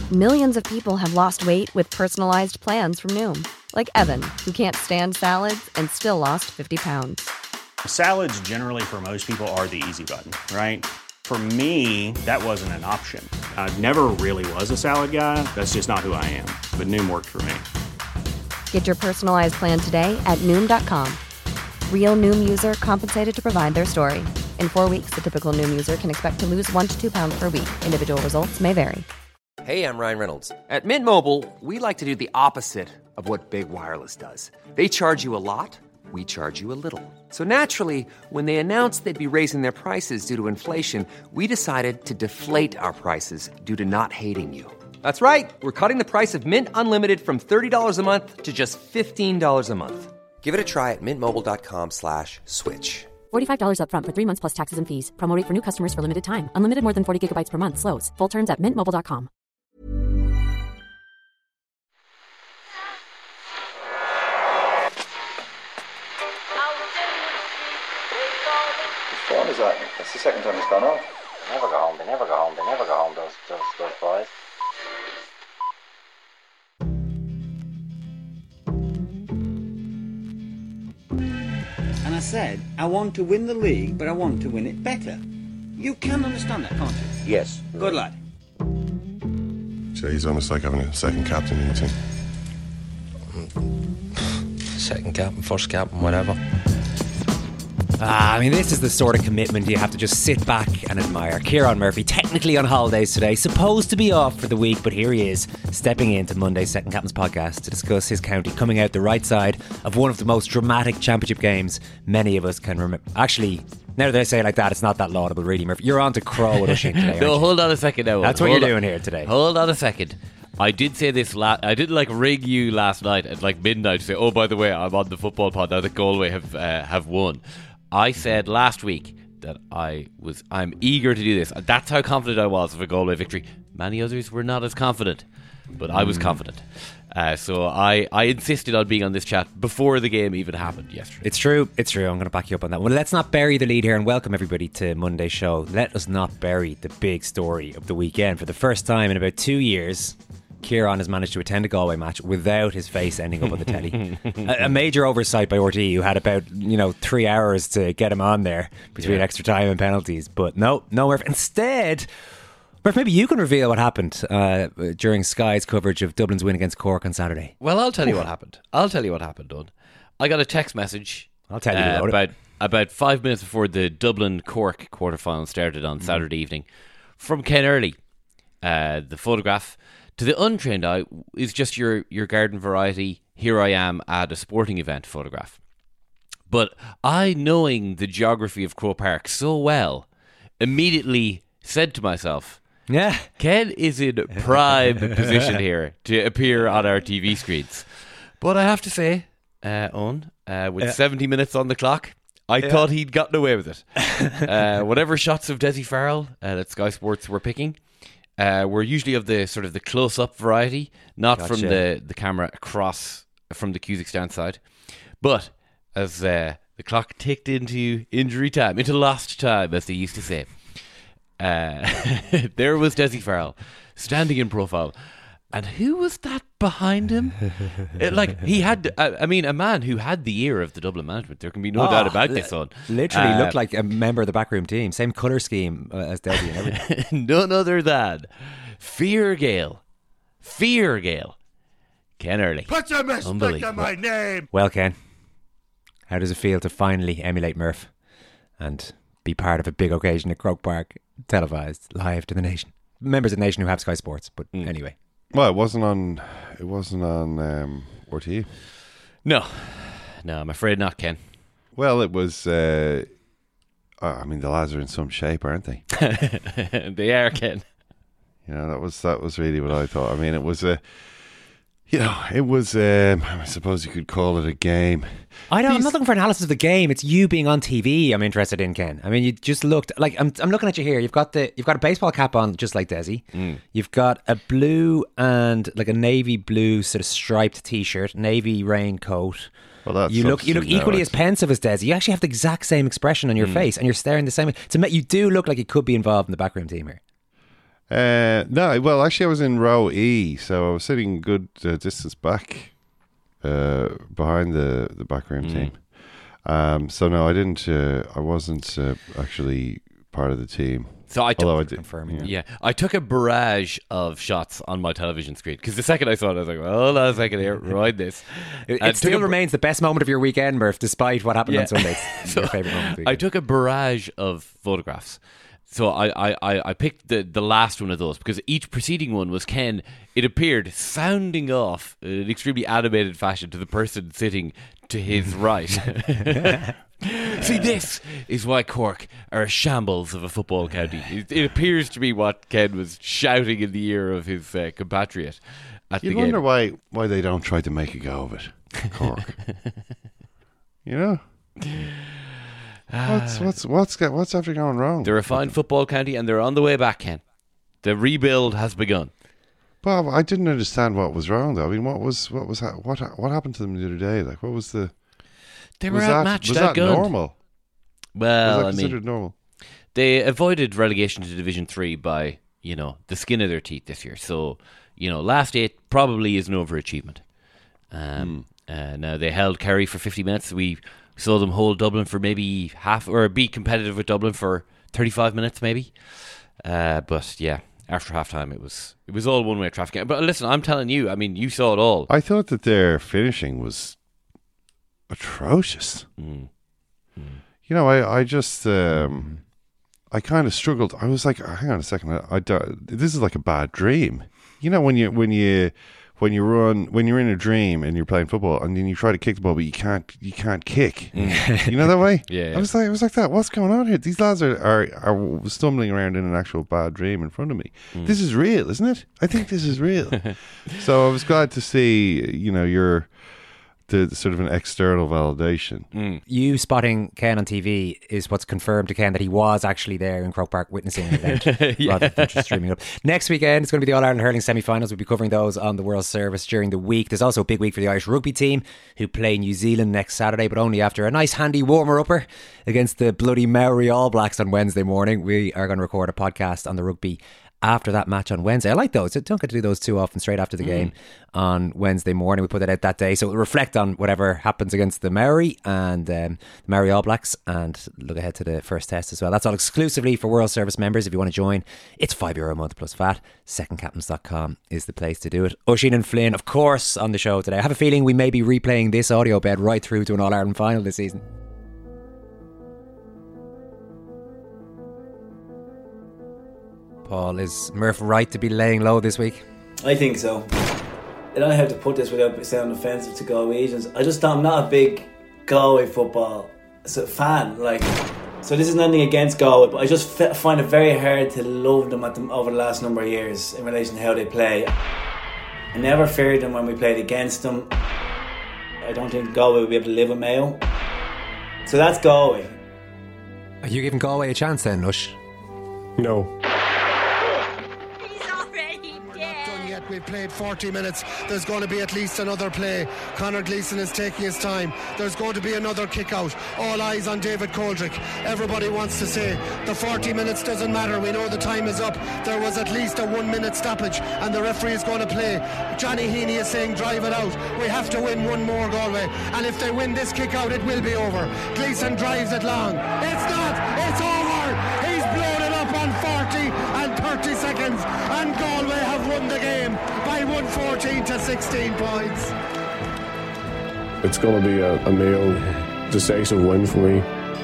Millions of people have lost weight with personalized plans from Noom. Like Evan, who can't stand salads and still lost 50 pounds. Salads generally for most people are the easy button, right? For me, that wasn't an option. I never really was a salad guy. That's just not who I am. But Noom worked for me. Get your personalized plan today at Noom.com. Real Noom user compensated to provide their story. In 4 weeks, the typical Noom user can expect to lose 1 to 2 pounds per week. Individual results may vary. Hey, I'm Ryan Reynolds. At Mint Mobile, we like to do the opposite of what Big Wireless does. They charge you a lot, we charge you a little. So naturally, when they announced they'd be raising their prices due to inflation, we decided to deflate our prices due to not hating you. That's right. We're cutting the price of Mint Unlimited from $30 a month to just $15 a month. Give it a try at mintmobile.com/switch. $45 up front for 3 months plus taxes and fees. Promo rate for new customers for limited time. Unlimited more than 40 gigabytes per month. Slows full terms at mintmobile.com. What is that? That's the second time it's gone off. They never go home, those boys. And I said, I want to win the league, but I want to win it better. You can understand that, can't you? Yes. Good lad. So he's almost like having a second captain in the team. Second captain, first captain, whatever. I mean, this is the sort of commitment you have to just sit back and admire. Kieran Murphy, technically on holidays today, supposed to be off for the week, but here he is, stepping into Monday's Second Captain's podcast to discuss his county coming out the right side of one of the most dramatic championship games many of us can remember. Actually, now that I say it like that, it's not that laudable, really, Murphy. You're on to Crow with Ushing today, No, hold on a second now. That's what you're doing here today. Hold on a second. I did say this I did ring you last night at midnight to say, oh, by the way, I'm on the football pod now that Galway have won. I said last week that I'm eager to do this. That's how confident I was of a Galway victory. Many others were not as confident, but I was confident. So I insisted on being on this chat before the game even happened yesterday. It's true. I'm going to back you up on that. Well, let's not bury the lead here and welcome everybody to Monday's show. Let us not bury the big story of the weekend. For the first time in about 2 years, Kieran has managed to attend a Galway match without his face ending up on the telly. a major oversight by RTÉ, who had about 3 hours to get him on there between extra time and penalties. But no, Murph. Instead, Murph, maybe you can reveal what happened during Sky's coverage of Dublin's win against Cork on Saturday. Well, I'll tell you what happened. Don. I got a text message. I'll tell you about 5 minutes before the Dublin-Cork quarterfinal started on Saturday evening from Ken Early. The photograph, to the untrained eye, is just your garden variety, here I am at a sporting event photograph. But I, knowing the geography of Croke Park so well, immediately said to myself, yeah, Ken is in prime position here to appear on our TV screens. But I have to say, with 70 minutes on the clock, I thought he'd gotten away with it. Whatever shots of Dessie Farrell that Sky Sports were picking were usually of the sort of the close-up variety, not from the camera across from the Cusack stand side. But as the clock ticked into injury time, into lost time, as they used to say, there was Dessie Farrell standing in profile. And who was that behind him? He had, a man who had the ear of the Dublin management. There can be no doubt about this one. Literally looked like a member of the backroom team. Same colour scheme as Dessie and everything. None other than Fear Gale. Ken Early. Put some respect on my name. Well, Ken, how does it feel to finally emulate Murph and be part of a big occasion at Croke Park, televised live to the nation? Members of the nation who have Sky Sports, but anyway. Well, it wasn't on RTÉ. No, I'm afraid not, Ken. Well, it was. The lads are in some shape, aren't they? They are, Ken. That was really what I thought. I mean, it was I suppose you could call it a game. I'm not looking for analysis of the game. It's you being on TV I'm interested in, Ken. I mean, you just looked like I'm looking at you here. You've got a baseball cap on, just like Dessie. You've got a blue and like a navy blue sort of striped t-shirt, navy raincoat. Well, that's you look equally as pensive as Dessie. You actually have the exact same expression on your face, and you're staring the same way. You do look like you could be involved in the backroom team here. No, well, actually, I was in row E, so I was sitting good distance back behind the backroom team. So no, I didn't. I wasn't actually part of the team. So I did confirming. Yeah, I took a barrage of shots on my television screen because the second I saw it, I was like, "Hold on a second here, ride this." It still remains the best moment of your weekend, Murph, despite what happened on Sunday. So your favourite moment of the weekend. I took a barrage of photographs. So I picked the last one of those because each preceding one was Ken, it appeared, sounding off in an extremely animated fashion to the person sitting to his right. See, this is why Cork are a shambles of a football county. It appears to be what Ken was shouting in the ear of his compatriot at the game. You wonder why they don't try to make a go of it, Cork. You know? What's after going wrong? They're a fine football county and they're on the way back, Ken. The rebuild has begun. Bob, I didn't understand what was wrong though. I mean, what happened to them the other day? Like, what was the? They were outmatched. Was that normal? Well, was that considered normal? They avoided relegation to Division 3 by the skin of their teeth this year. So last 8 probably is an overachievement. Now they held Kerry for 50 minutes. We saw them hold Dublin for maybe half, or be competitive with Dublin for 35 minutes maybe. But yeah, after half time it was all one-way traffic. But listen, I'm telling you, I mean, you saw it all. I thought that their finishing was atrocious. I just I kind of struggled. I was like, hang on a second, this is like a bad dream. When you're in a dream and you're playing football and then you try to kick the ball but you can't kick. You know that way? Yeah. I was like that. What's going on here? These lads are stumbling around in an actual bad dream in front of me. This is real, isn't it? I think this is real. So I was glad to see, the sort of an external validation. You spotting Ken on TV is what's confirmed to Ken that he was actually there in Croke Park witnessing an event rather than just streaming up. Next weekend it's going to be the All-Ireland Hurling semi-finals. We'll be covering those on the World Service during the week. There's also a big week for the Irish rugby team who play New Zealand next Saturday, but only after a nice handy warmer-upper against the bloody Maori All Blacks on Wednesday morning. We are going to record a podcast on the rugby after that match on Wednesday. I like those. I don't get to do those too often straight after the game on Wednesday morning. We put it out that day. So we'll reflect on whatever happens against the Maori and the Maori All Blacks and look ahead to the first test as well. That's all exclusively for World Service members. If you want to join, it's €5 a month plus VAT. Secondcaptains.com is the place to do it. Oisin and Flynn, of course, on the show today. I have a feeling we may be replaying this audio bed right through to an All-Ireland final this season. Paul, is Murph right to be laying low this week? I think so. I don't know how to put this without sounding offensive to Galwegians. I'm not a big Galway football fan. So this is nothing against Galway, but I just find it very hard to love them over the last number of years in relation to how they play. I never feared them when we played against them. I don't think Galway will be able to live with Mayo. So that's Galway. Are you giving Galway a chance then, Nush? No. We've played 40 minutes. There's going to be at least another play. Conor Gleeson is taking his time. There's going to be another kick out. All eyes on David Coldrick. Everybody wants to say the 40 minutes doesn't matter. We know the time is up. There was at least a 1 minute stoppage and the referee is going to play. Johnny Heaney is saying drive it out. We have to win one more, Galway. And if they win this kick out, it will be over. Gleeson drives it long. It's not. It's over. He's blown it up on 40 and 30 seconds. And Galway have won the game by 114 to 16 points. It's going to be a Mayo decisive win for me.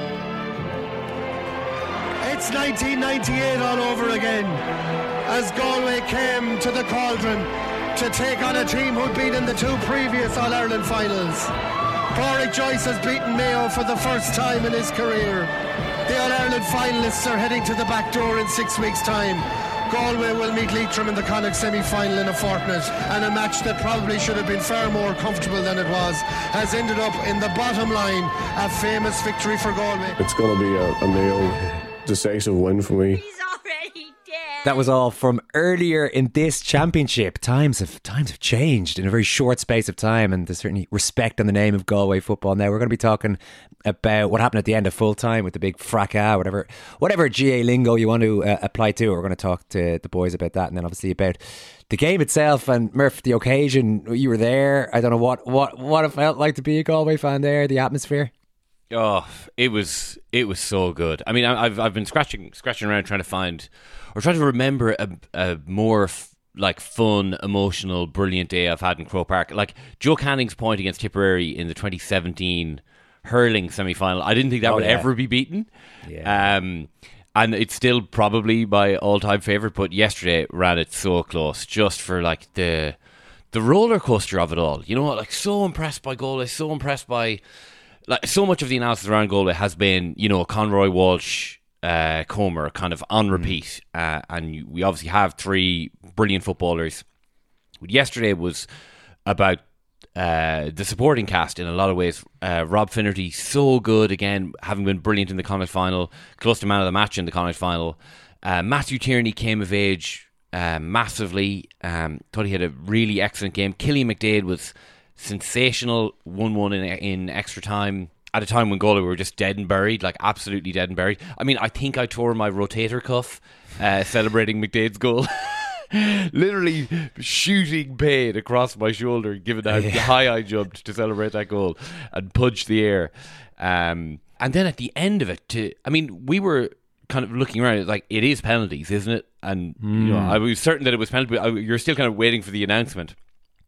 It's 1998 all over again as Galway came to the Cauldron to take on a team who'd been in the 2 previous All-Ireland finals. Pádraig Joyce has beaten Mayo for the first time in his career. The All-Ireland finalists are heading to the back door in 6 weeks' time. Galway will meet Leitrim in the Connacht semi-final in a fortnight, and a match that probably should have been far more comfortable than it was has ended up in the bottom line a famous victory for Galway. It's going to be a Mayo decisive win for me. He's already dead. That was all from earlier in this championship. Times have changed in a very short space of time, and there's certainly respect on the name of Galway football. Now we're going to be talking about what happened at the end of full time with the big fracas, whatever GA lingo you want to apply to. We're going to talk to the boys about that, and then obviously about the game itself. And Murph, the occasion, you were there. I don't know what it felt like to be a Galway fan there. The atmosphere. Oh, it was so good. I mean, I've been scratching around trying to find or trying to remember a more like fun, emotional, brilliant day I've had in Croke Park. Like Joe Canning's point against Tipperary in the 2017 hurling semi-final. I didn't think that would ever be beaten. Yeah. And it's still probably my all-time favourite, but yesterday ran it so close just for like the roller coaster of it all. You know, like so impressed by Galway, so impressed by like so much of the analysis around Galway has been, you know, Conroy, Walsh, Comer kind of on repeat, and we obviously have three brilliant footballers. But yesterday was about the supporting cast in a lot of ways. Rob Finnerty, so good again, having been brilliant in the Connacht final, close to man of the match in the Connacht final. Matthew Tierney came of age massively. Thought he had a really excellent game. Killian McDade was sensational, 1-1 in extra time at a time when Galway were just dead and buried, like absolutely dead and buried. I mean, I think I tore my rotator cuff celebrating McDade's goal. Literally shooting pain across my shoulder, given how high I jumped to celebrate that goal and punch the air. And then at the end of it, we were kind of looking around, like, it is penalties, isn't it? And you know, I was certain that it was penalty, but you're still kind of waiting for the announcement.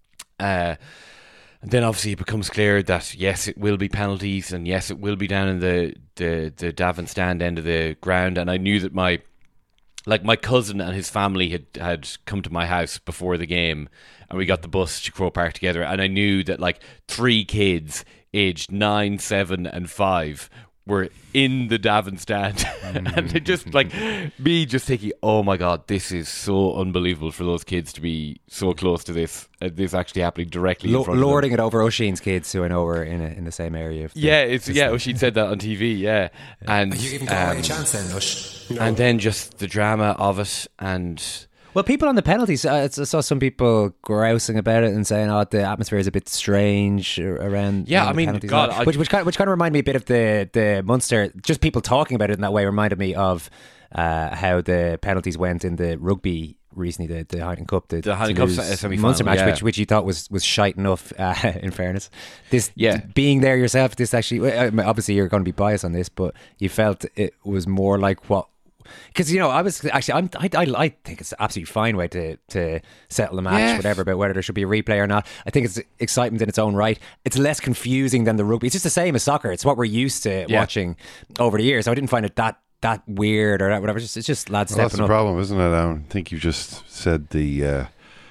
And then obviously it becomes clear that yes, it will be penalties, and yes, it will be down in the Davin stand end of the ground. And I knew that my cousin and his family had come to my house before the game, and we got the bus to Croke Park together. And I knew that like 3 kids aged 9, 7 and 5 were in the Davin stand. And it just like me just thinking, oh my God, this is so unbelievable for those kids to be so close to this actually happening directly in front lording of them. it over Oisin's kids, who I know were in the same area. Oisin said that on TV, yeah. And are you giving Galway a chance then, Ush? No. And then just the drama of it. And well, people on the penalties, I saw some people grousing about it and saying, "Oh, the atmosphere is a bit strange around." Yeah, I mean, penalties. God, which kind of reminded me a bit of the Munster. Just people talking about it in that way reminded me of how the penalties went in the rugby recently, the Heineken Cup, the Heineken Cup semi-final Munster match, which you thought was shite enough. In fairness, being there yourself, this actually, obviously you're going to be biased on this, but you felt it was more like what. Because, you know, I think it's an absolutely fine way to settle the match, whatever, about whether there should be a replay or not. I think it's excitement in its own right. It's less confusing than the rugby. It's just the same as soccer. It's what we're used to watching over the years. So I didn't find it that weird or that whatever. It's just lads stepping up. That's the problem, isn't it, Alan? I think you just said the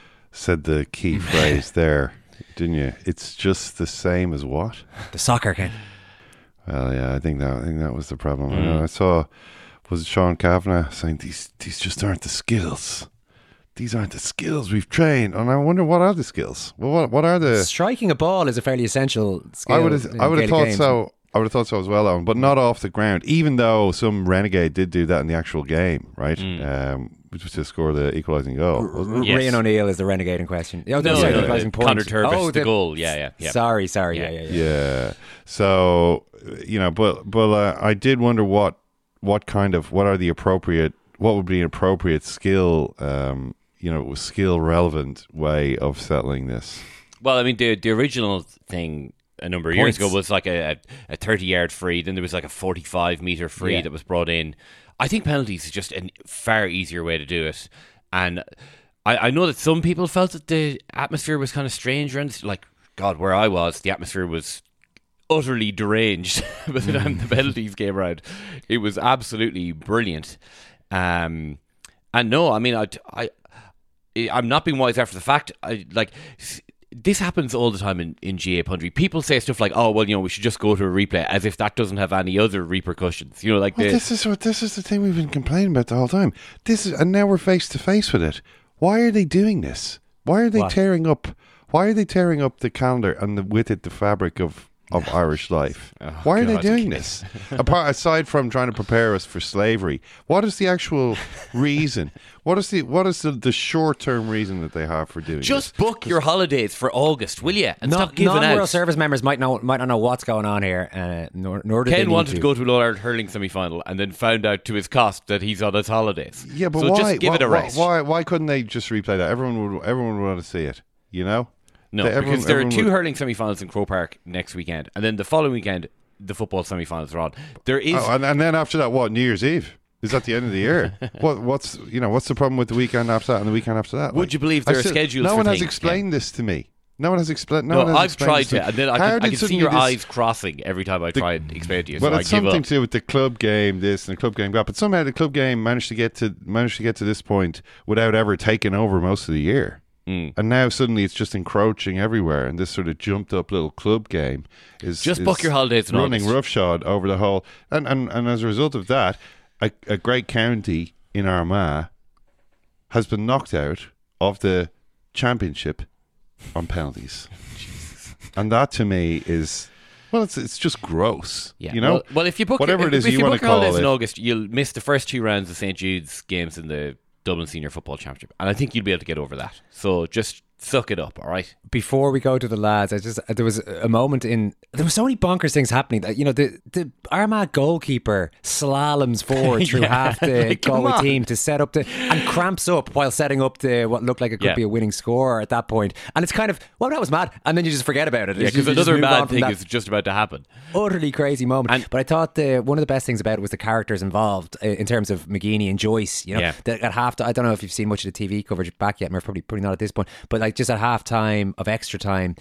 key phrase there, didn't you? It's just the same as what? The soccer game. Well, yeah, I think that was the problem. I know, I saw. Was it Sean Kavanagh saying these just aren't the skills? These aren't the skills we've trained, and I wonder what are the skills? Well, what are the striking a ball is a fairly essential skill. I would have thought so. I would have thought so as well, Owen, but not off the ground. Even though some renegade did do that in the actual game, right? Which was to score the equalising goal. Ryan O'Neill is the renegade in question. Equalising point. Connor Turvis, the goal. Yeah. Sorry. Yeah. So but I did wonder what would be an appropriate skill, skill relevant way of settling this. Well, I mean, the original thing a number of years ago was like a 30-yard free. Then there was like a 45-meter free that was brought in. I think penalties is just a far easier way to do it. And I know that some people felt that the atmosphere was kind of strange. And like, God, where I was, the atmosphere was utterly deranged by the time the penalties came around. It was absolutely brilliant. And no, I mean, I'm not being wise after the fact. This happens all the time in GA punditry. People say stuff like, "Oh, well, we should just go to a replay," as if that doesn't have any other repercussions. This is the thing we've been complaining about the whole time. And now we're face to face with it. Why are they doing this? Why are they tearing up? Why are they tearing up the calendar and with it the fabric of of Irish life. Why are they doing this? Aside from trying to prepare us for slavery, what is the actual reason? What is the short-term reason that they have for doing this? Just book your holidays for August, will you? And stop giving Non-World out. Service members might not know what's going on here. Nor do Ken they wanted need to go to an All-Ireland hurling semi-final and then found out to his cost that he's on his holidays. Yeah, but so why? just give it a rest. Why couldn't they just replay that? Everyone would want to see it. You know? No, because there are two hurling semi-finals in Croke Park next weekend, and then the following weekend the football semi-finals are on. There is, and then after that, what? New Year's Eve is at the end of the year. What's the problem with the weekend after that and the weekend after that? Would you believe there are schedules? No for one has things, explained this to me. No one has explained. No, I've tried to, and then I can see your eyes crossing every time I try and explain it to you. Well, so it's I give something up. to do with the club game, this and the club game that. But somehow the club game managed to get to this point without ever taking over most of the year. And now suddenly it's just encroaching everywhere, and this sort of jumped up little club game is just book your holidays in running August. roughshod over the whole. And as a result of that, a great county in Armagh has been knocked out of the championship on penalties. And that to me is, well, it's just gross. Yeah. You know, well, if you book whatever it is you want to call it in August, you'll miss the first 2 rounds of St. Jude's games in the Dublin Senior Football Championship, and I think you'll be able to get over that. So just suck it up, all right? Before we go to the lads, there was a moment there were so many bonkers things happening that, the Armagh goalkeeper slaloms forward through half the like, Galway team to set up and cramps up while setting up what looked like it could be a winning score at that point. And it's kind of, well, that was mad. And then you just forget about it. Yeah, because another mad thing is just about to happen. Utterly crazy moment. But I thought one of the best things about it was the characters involved in terms of McGeaney and Joyce. That at half, I don't know if you've seen much of the TV coverage back yet, and we're probably not at this point, but like just at half time of extra time,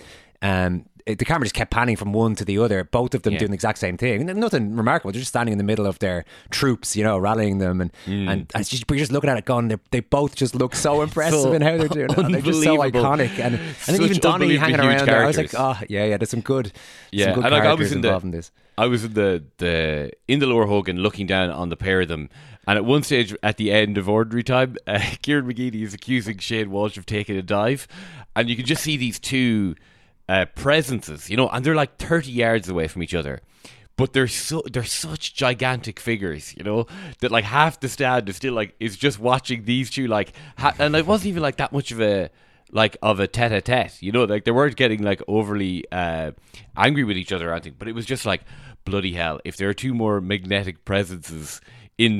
the camera just kept panning from one to the other, both of them doing the exact same thing. Nothing remarkable. They're just standing in the middle of their troops, rallying them, and it's just, you're just looking at it going, they both just look so impressive in how they're doing it. They're just so iconic. And then even Donny hanging around there, I was like, there's some good and characters involved in this. I was in the Lower Hogan looking down on the pair of them, and at one stage at the end of ordinary time, Kieran McGeaney is accusing Shane Walsh of taking a dive, and you can just see these two presences, and they're like 30 yards away from each other, but they're such gigantic figures, that like half the stand is still is just watching these two and it wasn't even like that much of a tete-a-tete, like they weren't getting overly angry with each other or anything, but it was just like, bloody hell, if there are two more magnetic presences in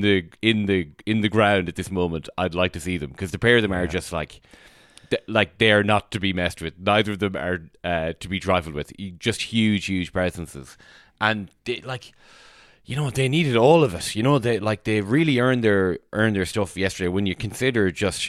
the ground at this moment, I'd like to see them, because the pair of them are just like they are not to be messed with. Neither of them are to be trifled with. Just huge presences, and they they needed all of it. They really earned their stuff yesterday. When you consider just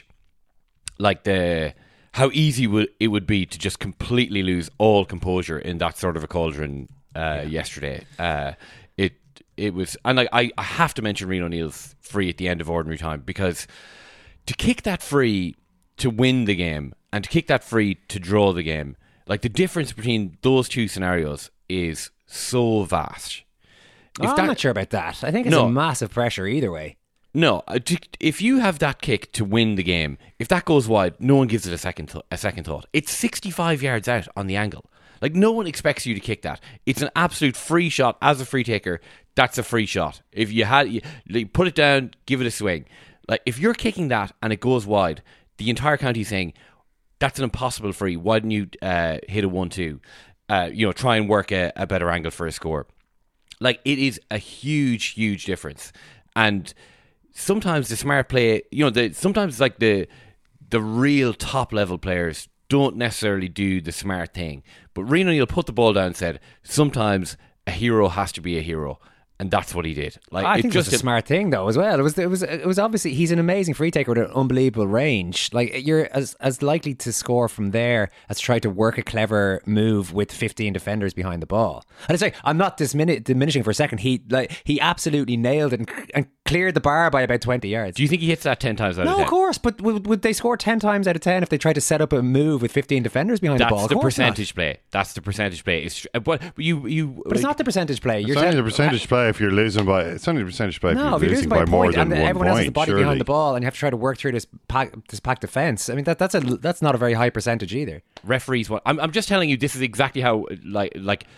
how easy it would be to just completely lose all composure in that sort of a cauldron yesterday. It was, and I have to mention Rian O'Neill's free at the end of ordinary time, because to kick that free to win the game and to kick that free to draw the game, the difference between those two scenarios is so vast. I'm not sure about that. I think it's a massive pressure either way. No, if you have that kick to win the game, if that goes wide, no one gives it a second thought. It's 65 yards out on the angle. No one expects you to kick that. It's an absolute free shot. As a free taker, that's a free shot. If you put it down, give it a swing. If you're kicking that and it goes wide, the entire county is saying, that's an impossible free. Why didn't you hit a 1-2? Try and work a better angle for a score. It is a huge difference. And sometimes the smart play, sometimes the real top level players don't necessarily do the smart thing. But Rian O'Neill put the ball down and said, sometimes a hero has to be a hero. And that's what he did. I think it's a smart thing though as well. It was obviously, he's an amazing free taker with an unbelievable range. You're as likely to score from there as to try to work a clever move with 15 defenders behind the ball. And it's I'm not diminishing for a second. He absolutely nailed it and cleared the bar by about 20 yards. Do you think he hits that 10 times out of 10? No, of course. But would they score 10 times out of 10 if they tried to set up a move with 15 defenders behind the ball? That's the percentage play. That's the percentage play. But it's not the percentage play. It's only the percentage play if you're losing by. It's only the percentage play if you're losing by more than 1 point. Everyone else has the body behind the ball, and you have to try to work through this packed defence. I mean, that's not a very high percentage either. Referees, I'm just telling you, this is exactly how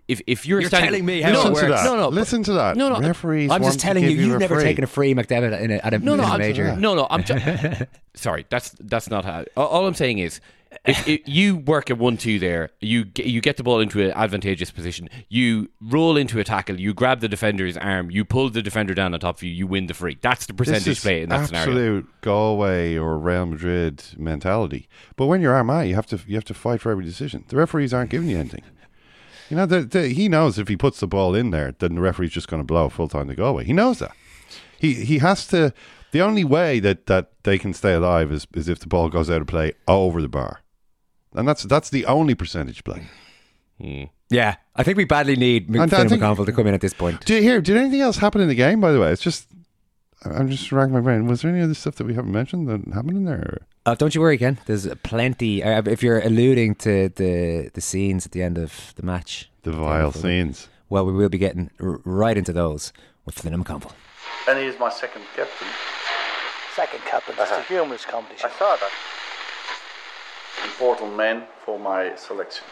if you're telling me how Listen it to works. that. Listen to that. No. Referees. I'm want just telling to you, give you've a never free. taken a free McDevitt at a major. No. Sorry, that's not how. All I'm saying is, if you work a 1-2 there, you get the ball into an advantageous position, you roll into a tackle, you grab the defender's arm, you pull the defender down on top of you, you win the free. That's the percentage play in that scenario. Absolute Galway or Real Madrid mentality. But when you're Armagh, you have to fight for every decision. The referees aren't giving you anything. You know, he knows if he puts the ball in there, then the referee's just going to blow full time to Galway. He knows that. He has to. The only way that they can stay alive is if the ball goes out of play over the bar. And that's the only percentage play. Yeah, I think we badly need Finn McConville to come in at this point. Did anything else happen in the game, by the way? It's just, I'm just racking my brain. Was there any other stuff that we haven't mentioned that happened in there? Don't you worry, Ken. There's plenty. If you're alluding to the scenes at the end of the match. The vile scenes. Well, we will be getting right into those with Finn McConville. And he is my second captain. Second captain, that's a humorous competition. I saw that. Important man for my selection.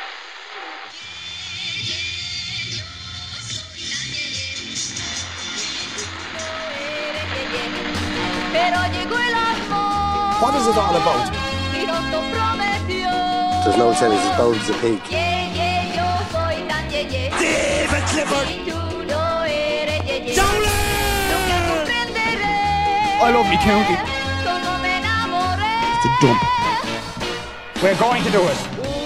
What is it all about? There's no telling, it's bold as a pig. David Clifford! I love me county. It's a dump. We're going to do it.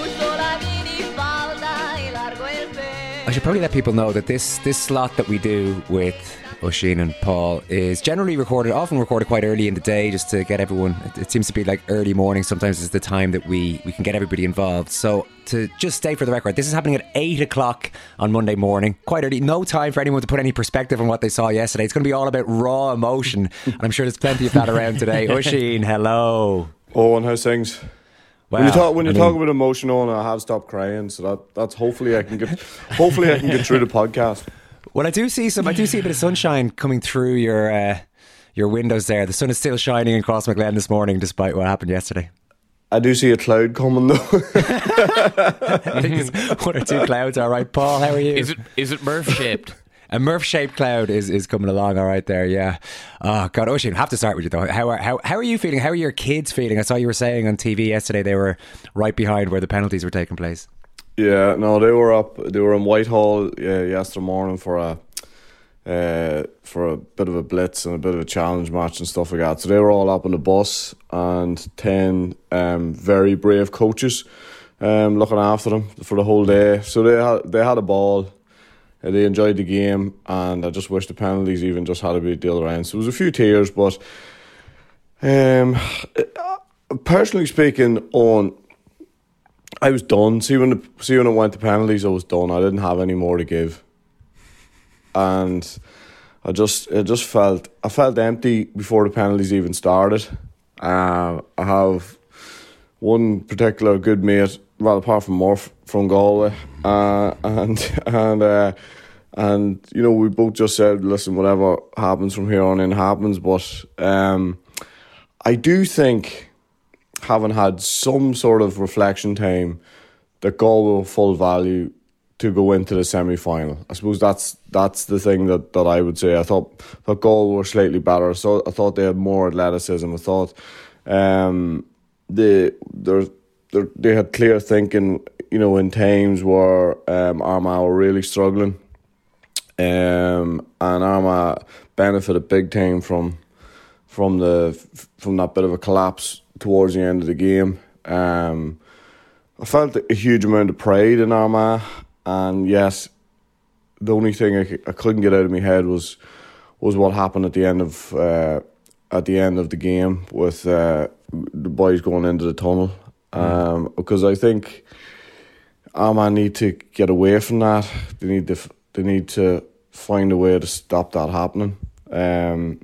I should probably let people know that this slot that we do with Oisín and Paul is generally often recorded quite early in the day, just to get everyone. It seems to be like early morning sometimes is the time that we can get everybody involved. So to just state for the record, this is happening at 8 o'clock on Monday morning, quite early. No time for anyone to put any perspective on what they saw yesterday. It's going to be all about raw emotion, and I'm sure there's plenty of that around today. Oisín, hello. And how's things? Wow. When you talk about emotion, I have stopped crying, so that's hopefully I can get through the podcast. Well, I do see a bit of sunshine coming through your windows there. The sun is still shining across McGlen this morning, despite what happened yesterday. I do see a cloud coming though. I think it's one or two clouds. All right, Paul, how are you? Is it Murph shaped? A Murph-shaped cloud is coming along, all right there, yeah. Oh, God, Oisín, I have to start with you, though. How are you feeling? How are your kids feeling? I saw you were saying on TV yesterday they were right behind where the penalties were taking place. Yeah, no, they were in Whitehall yesterday morning for a bit of a blitz and a bit of a challenge match and stuff like that. So they were all up on the bus, and 10 very brave coaches looking after them for the whole day. So they had a ball. They enjoyed the game, and I just wish the penalties even just had to be the other end. So there was a few tears, but personally speaking, I was done. See when it went to penalties, I was done. I didn't have any more to give, and I felt empty before the penalties even started. I have one particular good mate, well, apart from Murph from Galway, and you know, we both just said, listen, whatever happens from here on in happens. But I do think, having had some sort of reflection time, that Galway were full value to go into the semi-final. I suppose that's the thing that I would say. I thought Galway were slightly better. So I thought they had more athleticism. I thought they had clear thinking, you know, in times where Armagh were really struggling, and Armagh benefited big time from that bit of a collapse towards the end of the game. I felt a huge amount of pride in Armagh, and yes, the only thing I couldn't get out of my head was what happened at the end of the game with the boys going into the tunnel. Because I think Armagh need to get away from that. They need to find a way to stop that happening. And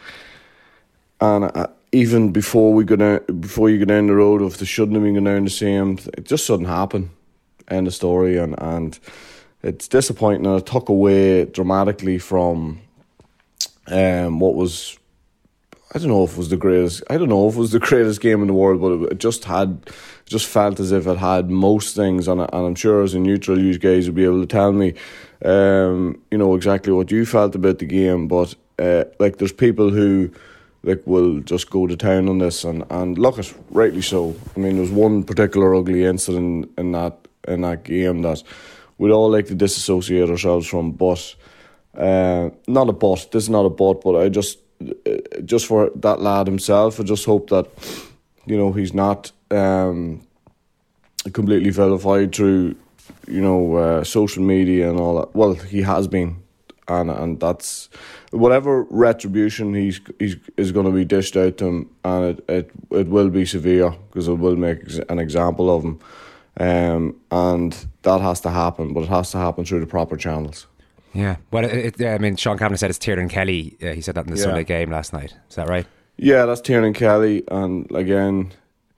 even before you go down the road of they shouldn't have been going down the same, it just shouldn't happen. End of story. And it's disappointing, and it took away dramatically from what was I don't know if it was the greatest. I don't know if it was the greatest game in the world, but it just felt as if it had most things on it. And I'm sure as a neutral, you guys would be able to tell me, exactly what you felt about the game. But there's people who will just go to town on this, and look, it's rightly so. I mean, there's one particular ugly incident in that game that we'd all like to disassociate ourselves from, but not a but. This is not a but, but I just for that lad himself, I just hope that he's not completely vilified through social media and all that. Well, he has been, and that's whatever retribution is going to be dished out to him, and it will be severe because it will make an example of him, and that has to happen, but it has to happen through the proper channels. Yeah, well, Sean Cavanagh said it's Tiernan Kelly. He said that in the Sunday game last night. Is that right? Yeah, that's Tiernan Kelly, and again,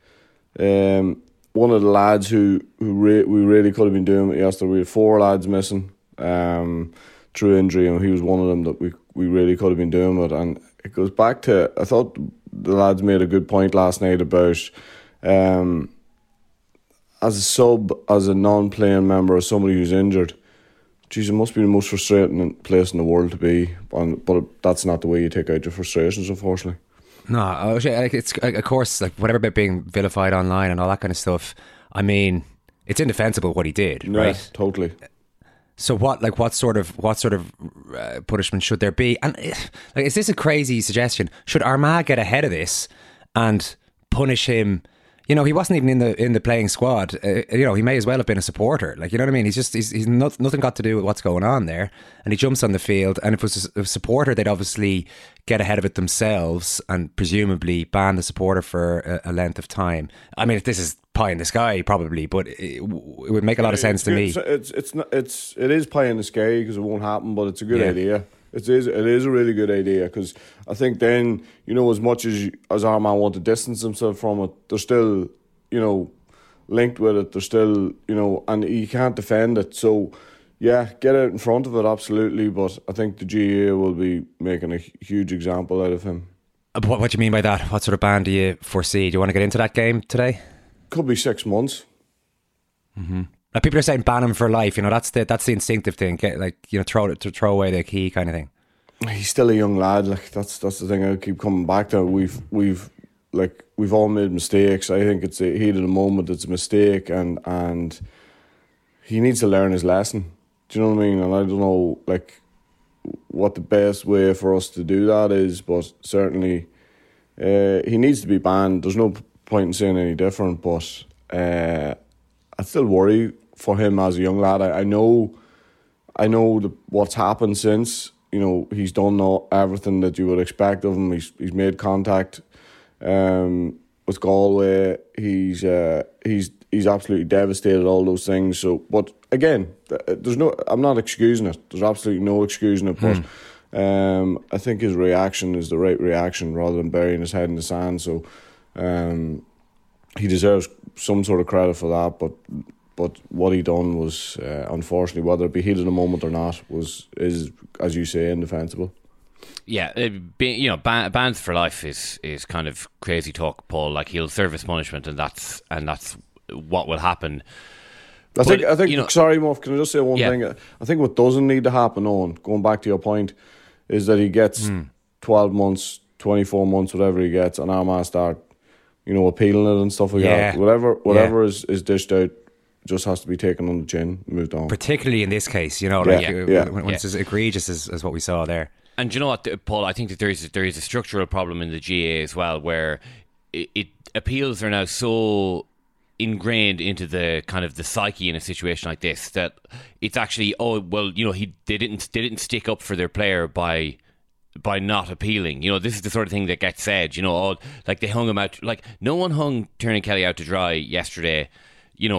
one of the lads who we really could have been doing it yesterday. We had 4 lads missing through injury, and he was one of them that we really could have been doing it. And it goes back to, I thought the lads made a good point last night about as a sub, as a non-playing member, as somebody who's injured. Geez, it must be the most frustrating place in the world to be, but that's not the way you take out your frustrations, unfortunately. No, it's of course, whatever about being vilified online and all that kind of stuff. I mean, it's indefensible what he did, right? Yeah, totally. So what sort of punishment should there be? And is this a crazy suggestion? Should Armagh get ahead of this and punish him? He wasn't even in the playing squad. He may as well have been a supporter. You know what I mean? He's nothing got to do with what's going on there. And he jumps on the field. And if it was a supporter, they'd obviously get ahead of it themselves and presumably ban the supporter for a length of time. I mean, if this is pie in the sky, probably, but it would make a lot of sense to me. It is pie in the sky because it won't happen, but it's a good idea. It is a really good idea, because I think then, as much as Armagh want to distance themselves from it, they're still, linked with it. They're still, and you can't defend it. So, yeah, get out in front of it, absolutely. But I think the GAA will be making a huge example out of him. What do you mean by that? What sort of ban do you foresee? Do you want to get into that game today? Could be 6 months. Mm-hmm. Now, people are saying ban him for life. That's the instinctive thing. Throw away the key kind of thing. He's still a young lad. That's the thing I keep coming back to. We've all made mistakes. I think it's a heat of the moment. It's a mistake, and he needs to learn his lesson. Do you know what I mean? And I don't know what the best way for us to do that is, but certainly he needs to be banned. There's no point in saying any different, but I still worry for him as a young lad. I know what's happened since. He's done everything that you would expect of him. He's made contact with Galway. He's absolutely devastated. All those things. So, but again, I'm not excusing it. There's absolutely no excusing it. But I think his reaction is the right reaction, rather than burying his head in the sand. So, he deserves some sort of credit for that, but what he done was, unfortunately, whether it be heat of the moment or not, is, as you say, indefensible. Yeah, bans for life is kind of crazy talk, Paul. He'll serve his punishment, and that's what will happen. I think. Sorry, Muff. Can I just say one thing? I think what doesn't need to happen, Owen, going back to your point, is that he gets 12 months, 24 months, whatever he gets, and Armagh start, appealing it and stuff like that. Whatever is dished out just has to be taken on the chin and moved on. Particularly in this case, when it's as egregious as what we saw there. And you know what, Paul? I think that there is a structural problem in the GAA as well, where appeals are now so ingrained into the kind of the psyche in a situation like this that it's actually they didn't stick up for their player by not appealing. This is the sort of thing that gets said. They hung him out. No one hung Tiernan Kelly out to dry yesterday. He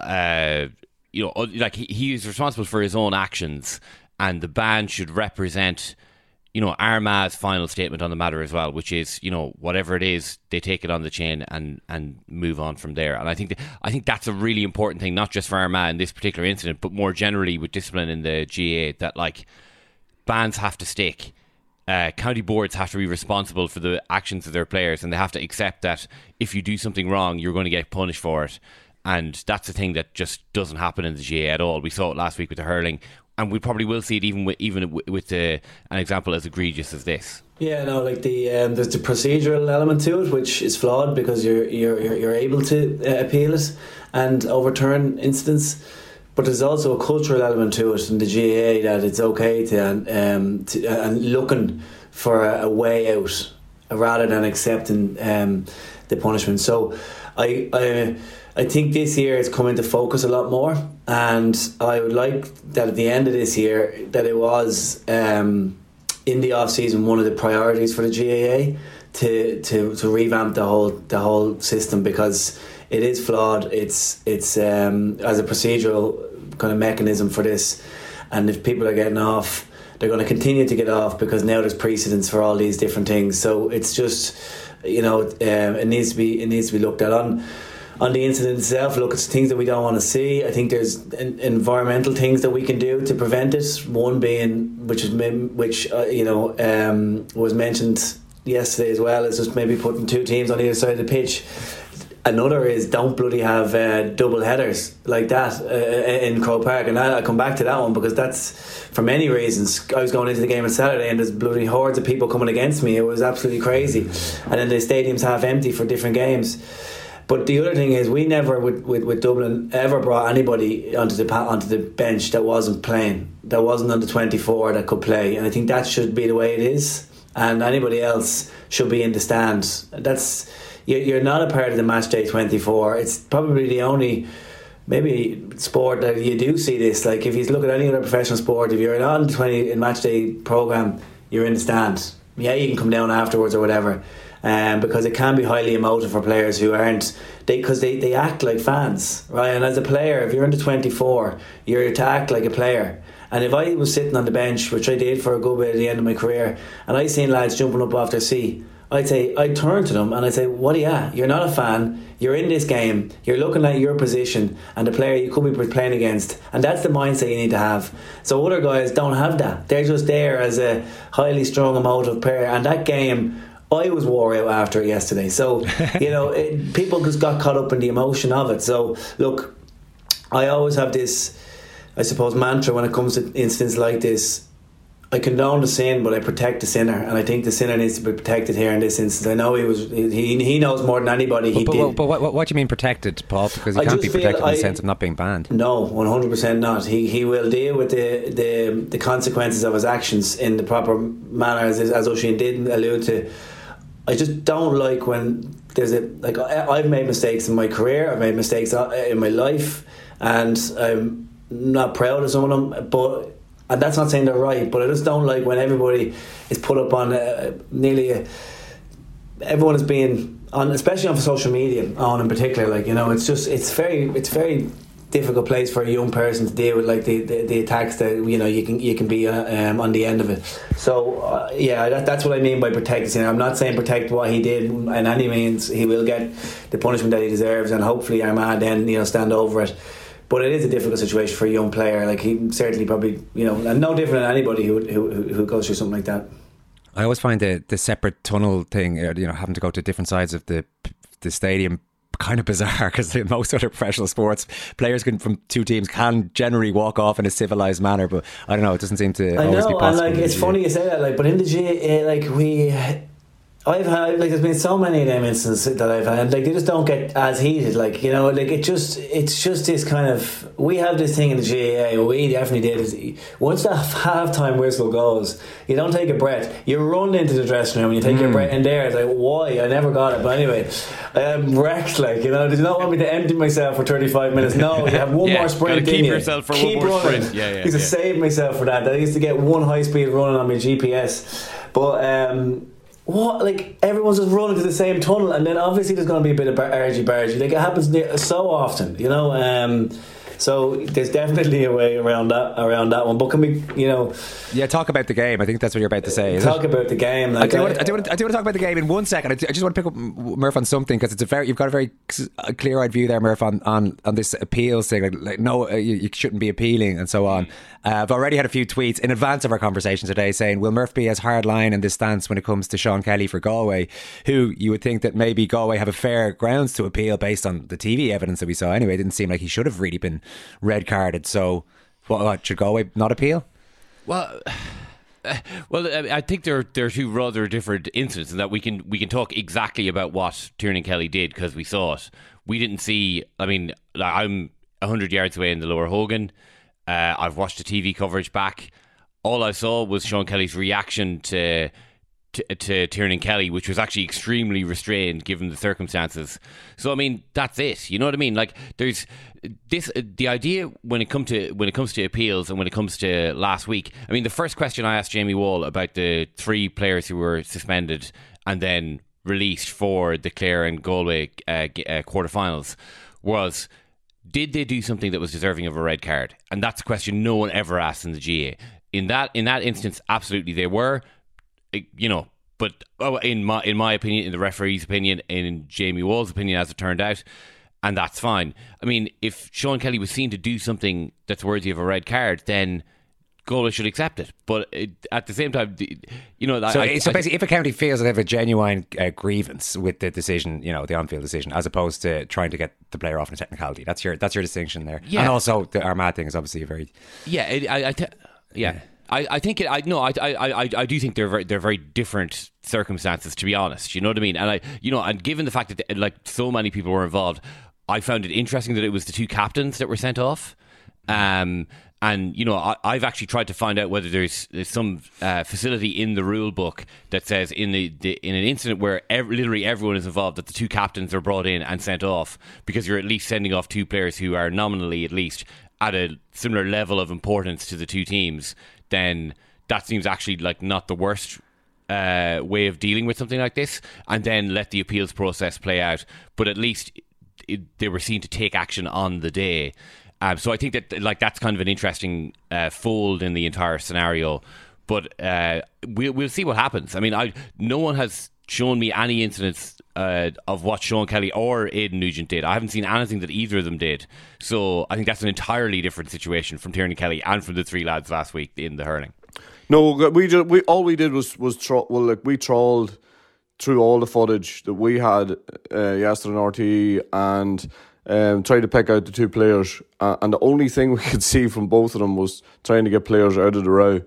is responsible for his own actions, and the ban should represent, Armagh's final statement on the matter as well, which is, whatever it is, they take it on the chin and move on from there. And I think that's a really important thing, not just for Armagh in this particular incident, but more generally with discipline in the GAA, that bans have to stick. county boards have to be responsible for the actions of their players, and they have to accept that if you do something wrong, you're going to get punished for it. And that's a thing that just doesn't happen in the GAA at all. We saw it last week with the hurling, and we probably will see it even with an example as egregious as this. Yeah, no, like there's the procedural element to it, which is flawed because you're able to appeal it and overturn incidents. But there's also a cultural element to it in the GAA that it's okay to and looking for a way out rather than accepting the punishment. So I think this year it's come into focus a lot more, and I would like that at the end of this year that it was in the off season one of the priorities for the GAA to revamp the whole system, because it is flawed. It's as a procedural kind of mechanism for this, and if people are getting off, they're going to continue to get off because now there's precedents for all these different things. So it's just, it needs to be looked at. On the incident itself, look, it's things that we don't want to see. I think there's environmental things that we can do to prevent it. One being, which was mentioned yesterday as well, is just maybe putting 2 teams on either side of the pitch. Another is don't bloody have double headers like that in Croke Park, and I'll come back to that one because that's for many reasons. I was going into the game on Saturday and there's bloody hordes of people coming against me. It was absolutely crazy, and then the stadium's half empty for different games. But the other thing is, we never with Dublin ever brought anybody onto the bench that wasn't playing, that wasn't under 24 that could play, and I think that should be the way it is. And anybody else should be in the stand. You're not a part of the match day 24. It's probably the only maybe sport that you do see this. Like if you look at any other professional sport, if you're on the 20 in match day programme, you're in the stand. Yeah, you can come down afterwards or whatever. Because it can be highly emotive for players who aren't, because they act like fans, right? And as a player, if you're under 24, you're to act like a player. And if I was sitting on the bench, which I did for a good bit at the end of my career, and I seen lads jumping up off their seat, I'd turn to them and I'd say, what are you at? You're not a fan, you're in this game, you're looking at your position and the player you could be playing against, and that's the mindset you need to have. So other guys don't have that. They're just there as a highly strong emotive player, and that game, I was wore out after it yesterday. So, people just got caught up in the emotion of it. So, look, I always have this, I suppose, mantra when it comes to incidents like this. I condone the sin, but I protect the sinner, and I think the sinner needs to be protected here in this instance. I know he knows more than anybody. But what do you mean protected, Paul? Because he can't be protected in the sense of not being banned. No, 100% not. He will deal with the consequences of his actions in the proper manner, as Oisin did allude to. I just don't like when there's I've made mistakes in my career, I've made mistakes in my life, and I'm not proud of some of them, and that's not saying they're right, but I just don't like when everybody is put up on everyone is being on, especially on social media, on in particular. It's very difficult place for a young person to deal with, the attacks that you can be on the end of it. So that's what I mean by protect. I'm not saying protect what he did in any means. He will get the punishment that he deserves, and hopefully Armagh then stand over it. But it is a difficult situation for a young player. Like, he certainly probably, and no different than anybody who goes through something like that. I always find the separate tunnel thing, having to go to different sides of the stadium, kind of bizarre, because in most other professional sports, players from 2 teams can generally walk off in a civilised manner. But I don't know, it doesn't seem to always be possible. And it's funny you say that, but in the GAA, I've had, there's been so many of them instances that I've had, and they just don't get as heated, it's just this kind of, we have this thing in the GAA, we definitely did, is once the half-time whistle goes, you don't take a breath, you run into the dressing room and you take your breath in there. It's like, why? I never got it. But anyway, I am wrecked, did you not want me to empty myself for 35 minutes? No, you have one more sprint. Keep yourself for one more sprint. I used to save myself for that. I used to get one high speed running on my GPS, but everyone's just running to the same tunnel, and then obviously there's going to be a bit of argy-bargy. It happens so often, So there's definitely a way around that one. But can we, Yeah, talk about the game. I think that's what you're about to say. Talk about the game. Like, I do want to talk about the game in 1 second. I just want to pick up Murph on something, because you've got a very clear-eyed view there, Murph, on this appeals thing. Like no, you shouldn't be appealing and so on. I've already had a few tweets in advance of our conversation today saying, will Murph be as hard line in this stance when it comes to Sean Kelly for Galway, who you would think that maybe Galway have a fair grounds to appeal based on the TV evidence that we saw anyway. It didn't seem like he should have really been red carded. So what should Galway not appeal? Well, I think there are two rather different incidents, in that we can talk exactly about what Tiernan Kelly did because we saw it. We didn't see. I mean, I'm 100 yards away in the Lower Hogan. I've watched the TV coverage back. All I saw was Sean Kelly's reaction to Tiernan Kelly, which was actually extremely restrained given the circumstances. So I mean, that's it. You know what I mean? Like, there's this the idea when it comes to appeals, and when it comes to last week. I mean, the first question I asked Jamie Wall about the 3 players who were suspended and then released for the Clare and Galway quarterfinals was, did they do something that was deserving of a red card? And that's a question no one ever asked in the GA. In that instance, absolutely they were. But in my opinion, in the referee's opinion, in Jamie Wall's opinion, as it turned out, and that's fine. I mean, if Sean Kelly was seen to do something that's worthy of a red card, then Galway should accept it. But at the same time, So basically, if a county feels that they have a genuine grievance with the decision, the on-field decision, as opposed to trying to get the player off in a technicality, that's your distinction there. Yeah. And also the Armagh thing is obviously a very I think I do think they're very different circumstances, to be honest. You know what I mean? And and given the fact that so many people were involved, I found it interesting that it was the 2 captains that were sent off. And I've actually tried to find out whether there's some facility in the rule book that says in an incident where literally everyone is involved, that the 2 captains are brought in and sent off, because you're at least sending off 2 players who are nominally at least at a similar level of importance to the 2 teams. Then that seems actually like not the worst way of dealing with something like this, and then let the appeals process play out. But at least they were seen to take action on the day. So I think that that's kind of an interesting fold in the entire scenario. But we'll see what happens. I mean, no one has shown me any incidents of what Sean Kelly or Aidan Nugent did. I haven't seen anything that either of them did. So I think that's an entirely different situation from Tiernan Kelly and from the 3 lads last week in the hurling. No, all we did was we trawled through all the footage that we had yesterday on RTE and tried to pick out the 2 players. And the only thing we could see from both of them was trying to get players out of the row.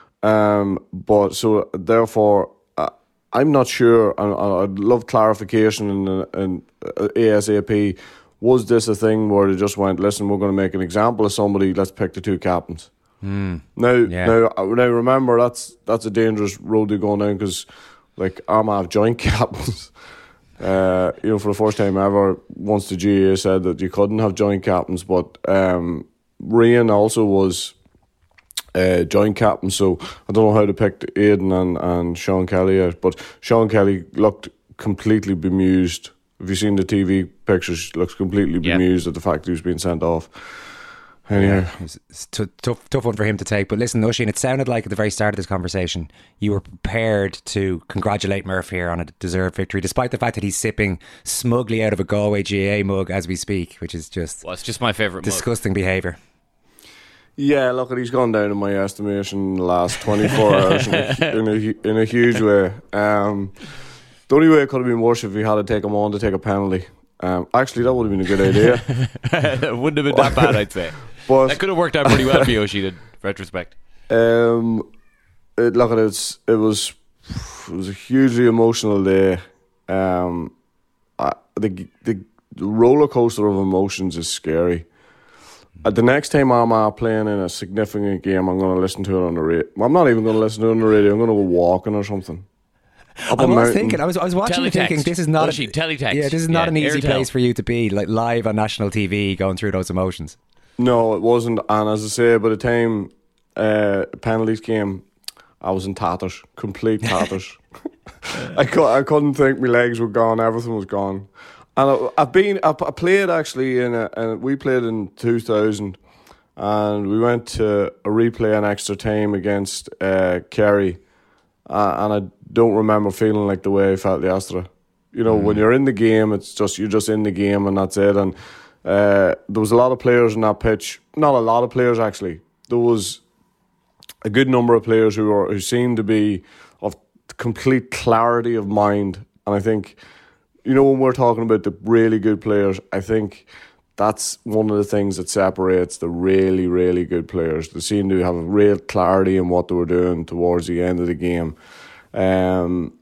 But so therefore, I'm not sure. I'd love clarification in ASAP. Was this a thing where they just went, listen, we're going to make an example of somebody, let's pick the 2 captains? Now remember, that's a dangerous road to go down, because Armagh have joint captains. For the first time ever, once the GAA said that you couldn't have joint captains, but Rian also was joint captain, so I don't know how to pick Aidan and Sean Kelly out, but Sean Kelly looked completely bemused. Have you seen the TV pictures? He looks completely bemused at the fact that he was being sent off. Anyhow, it's tough one for him to take. But listen, Oisín, it sounded like at the very start of this conversation you were prepared to congratulate Murph here on a deserved victory, despite the fact that he's sipping smugly out of a Galway GAA mug as we speak, which is just it's just my favourite disgusting behaviour. Yeah, look, he's gone down in my estimation in the last 24 hours in a huge way. The only way it could have been worse if he had to take him on to take a penalty. Actually, that would have been a good idea. It wouldn't have been that bad, I'd say. But that could have worked out pretty well for you, Oisín, in retrospect. It was a hugely emotional day. The roller coaster of emotions is scary. The next time I'm playing in a significant game, I'm going to listen to it on the radio. I'm not even going to listen to it on the radio. I'm going to go walking or something. I was watching it thinking, this is not teletext. Yeah, this is not an easy place for you to be, like live on national TV, going through those emotions. No, it wasn't. And as I say, by the time penalties came, I was in tatters, complete tatters. I couldn't think. My legs were gone. Everything was gone. And I played actually we played in 2000, and we went to a replay in extra time against Kerry, and I don't remember feeling like the way I felt yesterday. You know, when you're in the game, you're just in the game, and that's it. And there was a lot of players in that pitch. Not a lot of players actually. There was a good number of players who seemed to be of complete clarity of mind, and I think, you know, when we're talking about the really good players, I think that's one of the things that separates the really, really good players. They seem to have a real clarity in what they were doing towards the end of the game. And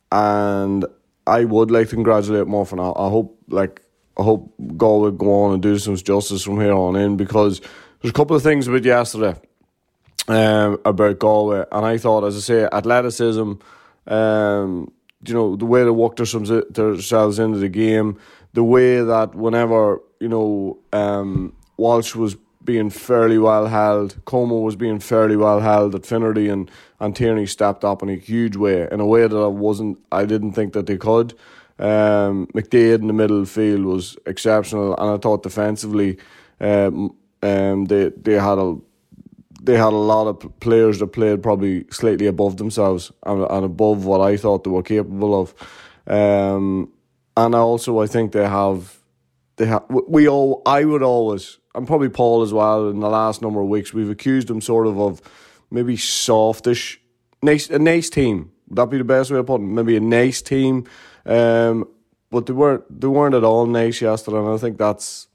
I would like to congratulate Muffin. I hope Galway go on and do some justice from here on in, because there's a couple of things about yesterday about Galway, and I thought, as I say, athleticism, you know, the way they worked themselves into the game, the way that whenever, you know, Walsh was being fairly well held, Como was being fairly well held, that Finnerty and Tierney stepped up in a huge way, in a way that I didn't think that they could. McDaid in the middle of the field was exceptional, and I thought defensively they had a lot of players that played probably slightly above themselves and above what I thought they were capable of. And I think I would always, and probably Paul as well, in the last number of weeks, we've accused them sort of maybe softish, a nice team. Would that be the best way of putting it? Maybe a nice team. But they weren't at all nice yesterday, and I think that's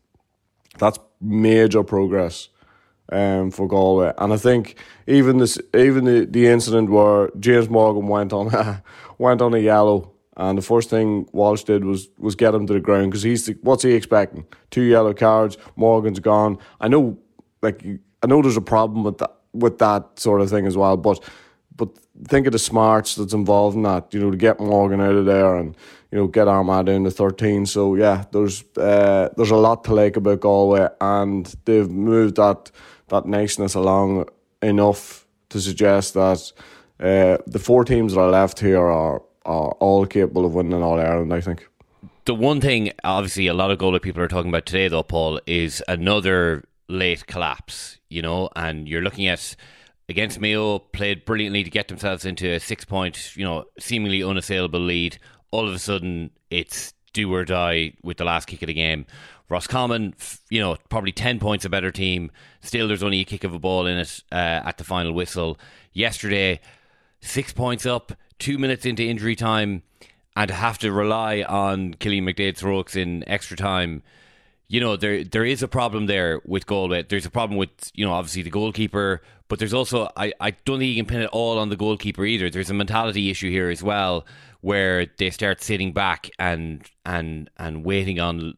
major progress for Galway. And I think even the incident where James Morgan went on a yellow, and the first thing Walsh did was get him to the ground, because what's he expecting? 2 yellow cards, Morgan's gone. I know there's a problem with that sort of thing as well, but think of the smarts that's involved in that, you know, to get Morgan out of there and, you know, get Armagh down to 13. So yeah, there's a lot to like about Galway, and they've moved that niceness along enough to suggest that the 4 teams that are left here are all capable of winning All Ireland, I think. The one thing, obviously, a lot of Galway people are talking about today, though, Paul, is another late collapse, you know, and you're looking at, against Mayo, played brilliantly to get themselves into a 6-point, you know, seemingly unassailable lead. All of a sudden, it's do or die with the last kick of the game. Roscommon, you know, probably 10 points a better team. Still, there's only a kick of a ball in it at the final whistle. Yesterday, 6 points up, 2 minutes into injury time, and to have to rely on Killian McDaid's throws in extra time. You know, there is a problem there with Galway. There's a problem with, you know, obviously the goalkeeper, but there's also, I don't think you can pin it all on the goalkeeper either. There's a mentality issue here as well, where they start sitting back and waiting on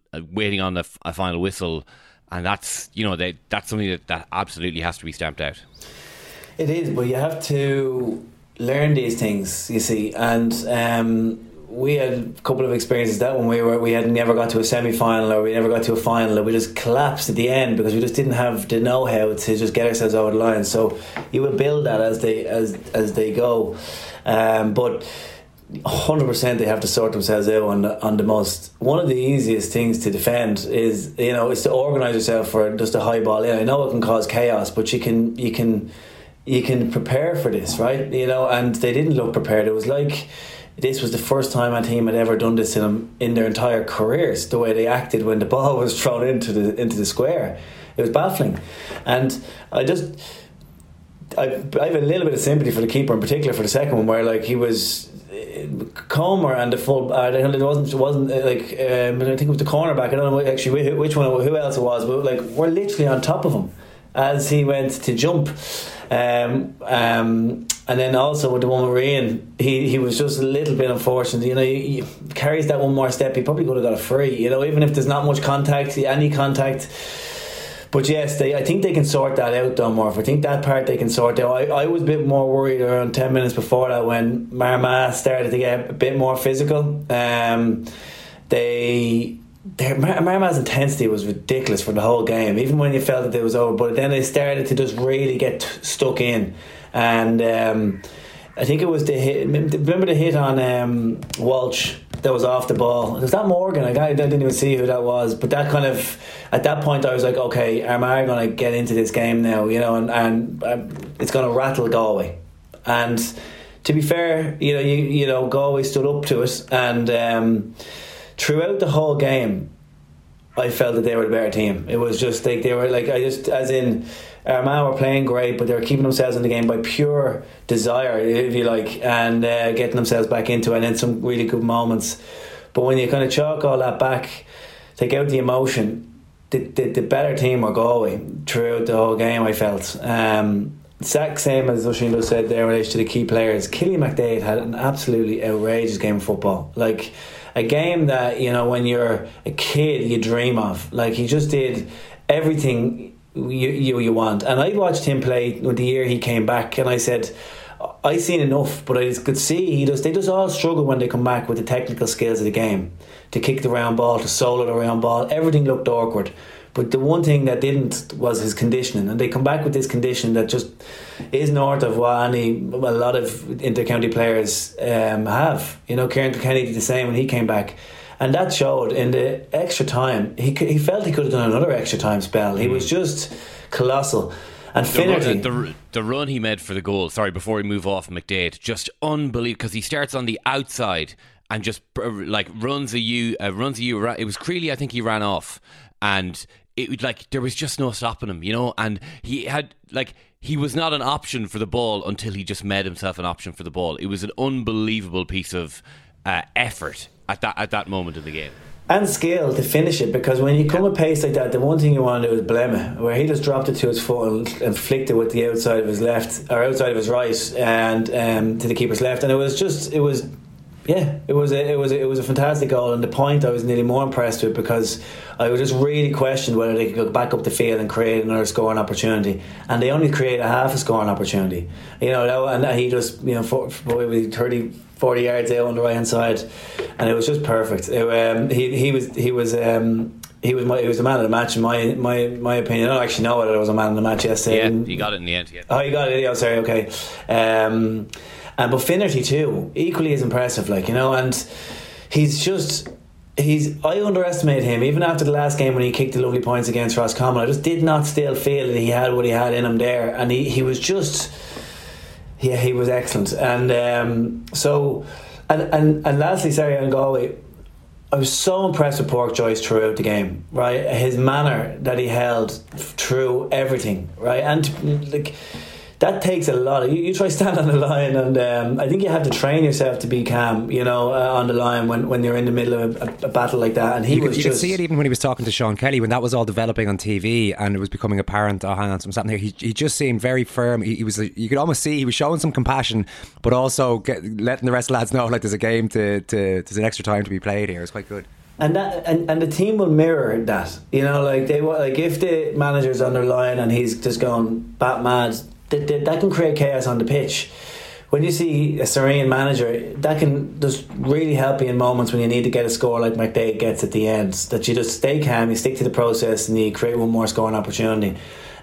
a final whistle, and that's, you know, that's something that absolutely has to be stamped out. It is, but you have to learn these things, you see, and we had a couple of experiences that when we had never got to a semi-final, or we never got to a final, and we just collapsed at the end because we just didn't have the know-how to just get ourselves over the line. So you will build that as they go, but 100% they have to sort themselves out on the most. One of the easiest things to defend is, you know, is to organise yourself for just a high ball in. I know it can cause chaos, but you can prepare for this, right? You know, and they didn't look prepared. It was like this was the first time a team had ever done this in their entire careers. The way they acted when the ball was thrown into the square, it was baffling. And I have a little bit of sympathy for the keeper, in particular for the second one, where like he was Comer and the full. It wasn't like I think it was the cornerback. I don't know actually which one, who else it was, but like we're literally on top of him as he went to jump. And then also with the one with Rian, he was just a little bit unfortunate. You know, he carries that one more step, he probably could have got a free. You know, even if there's not much contact, any contact. But yes, I think they can sort that out, Dunmorf. I think that part they can sort out. I was a bit more worried around 10 minutes before that when Armagh started to get a bit more physical. Armagh's intensity was ridiculous for the whole game, even when you felt that it was over. But then they started to just really get stuck in, and I think it was the hit. Remember the hit on Walsh that was off the ball? Was that Morgan? I didn't even see who that was. But that kind of, at that point, I was like, okay, Armagh going to get into this game now, and it's going to rattle Galway. And to be fair, you know, Galway stood up to it, and throughout the whole game, I felt that they were the better team. It was just like they were like, Armagh were playing great, but they were keeping themselves in the game by pure desire, if you like, and getting themselves back into it, and then some really good moments. But when you kind of chalk all that back, take out the emotion, the better team were Galway throughout the whole game, I felt. Exact same as Oisin just said there in relation to the key players. Killian McDade had an absolutely outrageous game of football. Like, a game that, you know, when you're a kid you dream of. Like, he just did everything you want. And I watched him play the year he came back, and I said, I seen enough, but I could see they just all struggle when they come back with the technical skills of the game, to kick the round ball, to solo the round ball. Everything looked awkward. But the one thing that didn't was his conditioning, and they come back with this condition that just is north of what a lot of inter-county players have. You know, Kieran Kilkenny did the same when he came back, and that showed in the extra time. He felt he could have done another extra time spell. He was just colossal. And Finnerty, the run he made for the goal. Sorry, before we move off McDade, just unbelievable, because he starts on the outside and just like runs a U. It was Creeley, I think he ran off, and it like there was just no stopping him, you know. And he was not an option for the ball until he just made himself an option for the ball. It was an unbelievable piece of effort at that moment of the game. And skill to finish it, because when you come at pace like that, the one thing you want to do is blame it, where he just dropped it to his foot and flicked it with the outside of his left, or outside of his right, and to the keeper's left. And it was a fantastic goal. And the point I was nearly more impressed with, because I was just really questioned whether they could go back up the field and create another scoring opportunity, and they only created half a scoring opportunity, you know. And he just, you know, 40 yards out on the right hand side, and it was just perfect. He was the man of the match in my opinion. I don't actually know whether it was a man of the match yesterday. Yeah, he got it in the end. Yeah. Oh, he got it. Yeah, sorry. Okay. But Finnerty too, equally as impressive, like, you know. And I underestimated him even after the last game when he kicked the lovely points against Roscommon. I just did not still feel that he had what he had in him there, and he was just. Yeah, he was excellent. And and lastly, sorry, on Galway, I was so impressed with Pork Joyce throughout the game, right? His manner that he held through everything, right? And like, that takes a lot. You try stand on the line, and I think you have to train yourself to be calm, you know, on the line when you're in the middle of a battle like that. And you could see it even when he was talking to Sean Kelly, when that was all developing on TV and it was becoming apparent. Oh, hang on, something here. He just seemed very firm. He was. You could almost see he was showing some compassion, but also letting the rest of the lads know, like, there's a game there's an extra time to be played here. It's quite good. And that and the team will mirror that, you know, like if the manager's on their line and he's just going bat mad, that can create chaos on the pitch. When you see a serene manager, that can just really help you in moments when you need to get a score like McDade gets at the end. That you just stay calm, you stick to the process, and you create one more scoring opportunity.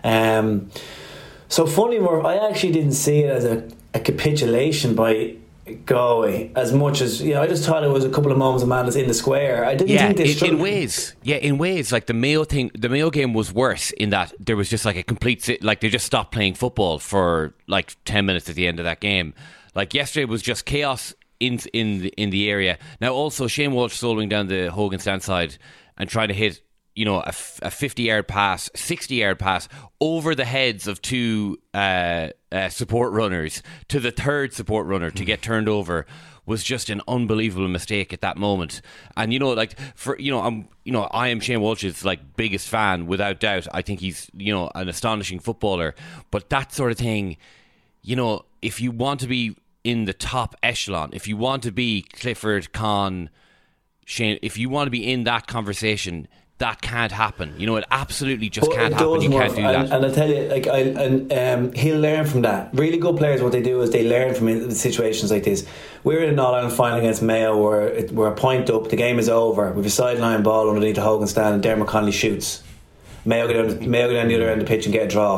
So funny enough, I actually didn't see it as a capitulation by Galway as much as, you know, I just thought it was a couple of moments of madness in the square. I didn't think they in ways like the Mayo game was worse in that there was just like a complete, like, they just stopped playing football for like 10 minutes at the end of that game. Like, yesterday was just chaos in the area. Now also Shane Walsh soloing down the Hogan stand side and trying to hit, you know, a 50-yard pass, 60-yard pass over the heads of two support runners to the third support runner to get turned over was just an unbelievable mistake at that moment. And, you know, like, I am Shane Walsh's, like, biggest fan without doubt. I think he's, you know, an astonishing footballer. But that sort of thing, you know, if you want to be in the top echelon, if you want to be Clifford, Conn, Shane, if you want to be in that conversation, that can't happen. You know, it absolutely just can't happen. You can't do that. And I tell you, like, he'll learn from that. Really good players, what they do is they learn from situations like this. We're in an All-Ireland final against Mayo where we're a point up, the game is over, with a sideline ball underneath the Hogan stand, and Dermot Connolly shoots. Mayo go down the other end of the pitch and get a draw.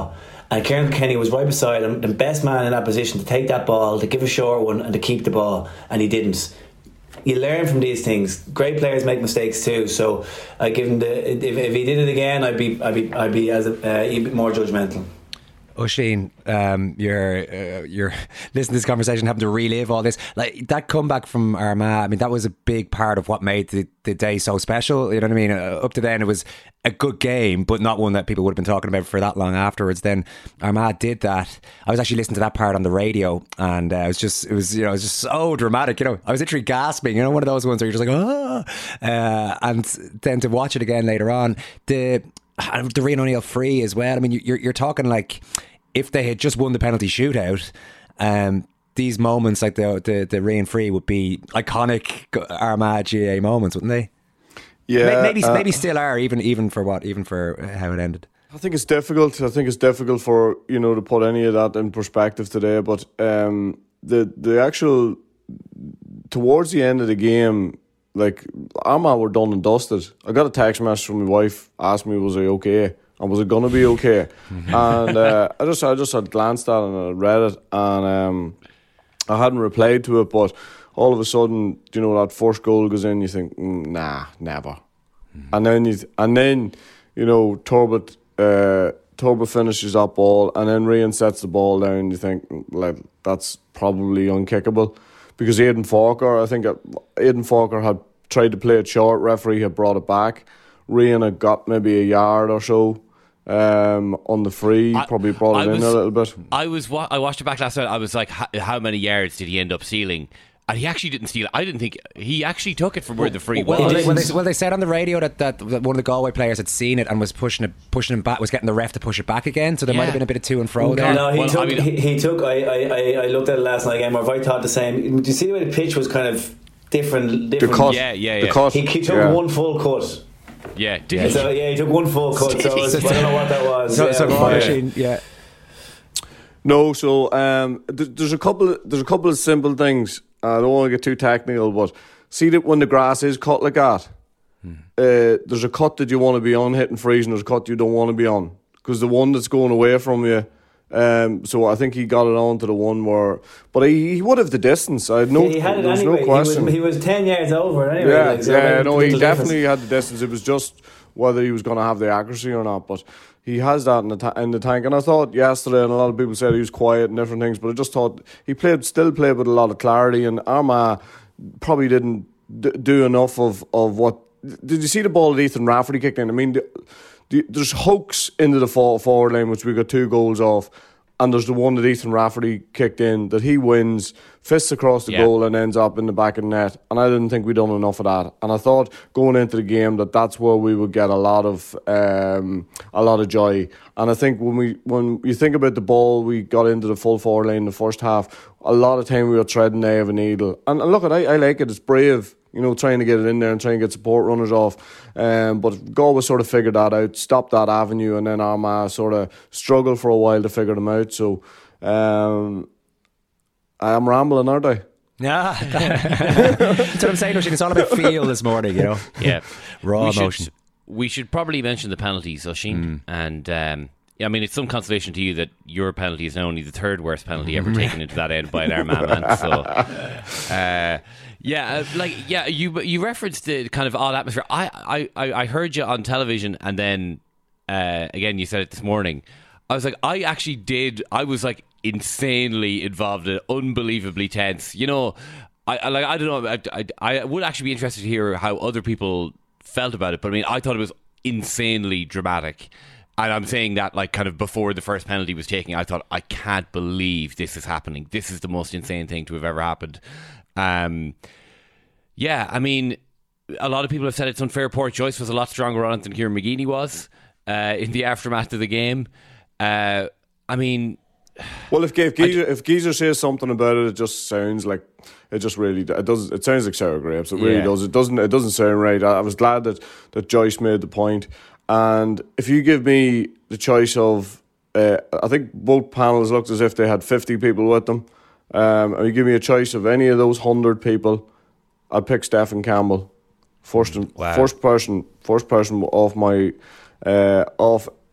And Kieran Kenny was right beside him, the best man in that position to take that ball, to give a short one, and to keep the ball, and he didn't. You learn from these things. Great players make mistakes too, so I give him if he did it again, I'd be even more judgmental. Oisín, you're listening to this conversation, having to relive all this. Like that comeback from Armagh, I mean, that was a big part of what made the day so special. You know what I mean? Up to then, it was a good game, but not one that people would have been talking about for that long afterwards. Then Armagh did that. I was actually listening to that part on the radio, and it was just so dramatic. You know, I was literally gasping. You know, one of those ones where you're just like, ah, and then to watch it again later on, the Rian O'Neill free as well. I mean, you're talking like if they had just won the penalty shootout, these moments like the Rian free would be iconic Armagh GA moments, wouldn't they? Yeah, maybe still are even for how it ended. I think it's difficult. I think it's difficult for to put any of that in perspective today. But the actual towards the end of the game, like Armagh were done and dusted. I got a text message from my wife, asked me was I okay, and was it going to be okay? And I just had glanced at it and I read it, and I hadn't replied to it, but all of a sudden, that first goal goes in, you think, nah, never. And then Turbot finishes that ball, and then Rian sets the ball down. You think, like, that's probably unkickable. Because Aidan Falker had tried to play it short, referee had brought it back. Rian had got maybe a yard or so on the free, probably brought it in a little bit. I watched it back last night. I was like, how many yards did he end up stealing? And he actually didn't steal it. I didn't think he actually took it from where the free was. Well, they said on the radio that one of the Galway players had seen it and was pushing him back, was getting the ref to push it back again. So there might have been a bit of to and fro there. No, he took. I looked at it last night again. I thought the same. Do you see the way the pitch was kind of different? The cut. Yeah. The cut. He took one full cut. Yeah, he took one full cut. So I don't know what that was. No, so there's a couple of simple things. I don't want to get too technical, but see that when the grass is cut like that, there's a cut that you want to be on hitting freeze, and there's a cut you don't want to be on, because the one that's going away from you. So I think he got it on to the one where, but he would have the distance. I had no, he had it anyway. No question. He was 10 yards over anyway. He definitely had the distance. It was just whether he was going to have the accuracy or not. But he has that in the tank. And I thought yesterday, and a lot of people said he was quiet and different things, but I just thought he still played with a lot of clarity. And Armagh probably didn't do enough of what. Did you see the ball that Ethan Rafferty kicked in? I mean, there's hooks into the forward line, which we got 2 goals off. And there's the one that Ethan Rafferty kicked in that he wins, fists across the goal and ends up in the back of the net. And I didn't think we'd done enough of that. And I thought going into the game that's where we would get a lot of joy. And I think when you think about the ball, we got into the full forward line in the first half. A lot of time we were treading the eye of a needle. And look, I like it. It's brave. Trying to get it in there and trying to get support runners off. But Galway sort of figured that out, stopped that avenue, and then Armagh sort of struggled for a while to figure them out. So I am rambling, aren't I? Yeah. That's what I'm saying, Oisín. It's all about feel this morning, Yeah. Raw emotion. We should probably mention the penalties, Oisín. And I mean, it's some consolation to you that your penalty is only the 3rd worst penalty ever taken into that end by an Armagh man. So, you referenced the kind of odd atmosphere. I heard you on television, and then again you said it this morning. I was like, I was like insanely involved in it, unbelievably tense. I don't know. I would actually be interested to hear how other people felt about it. But I mean, I thought it was insanely dramatic. And I'm saying that like kind of before the first penalty was taken, I thought, I can't believe this is happening. This is the most insane thing to have ever happened. I mean, a lot of people have said it's unfair. Poor Joyce was a lot stronger on it than Kieran McGeeney was in the aftermath of the game. I mean, well, if Geezer says something about it, it just sounds like it just really does. It sounds like sour grapes. It really does. It doesn't sound right. I was glad that Joyce made the point. And if you give me the choice of, I think both panels looked as if they had 50 people with them. And you give me a choice of any of those 100 people, I'd pick Stephen Campbell first person off my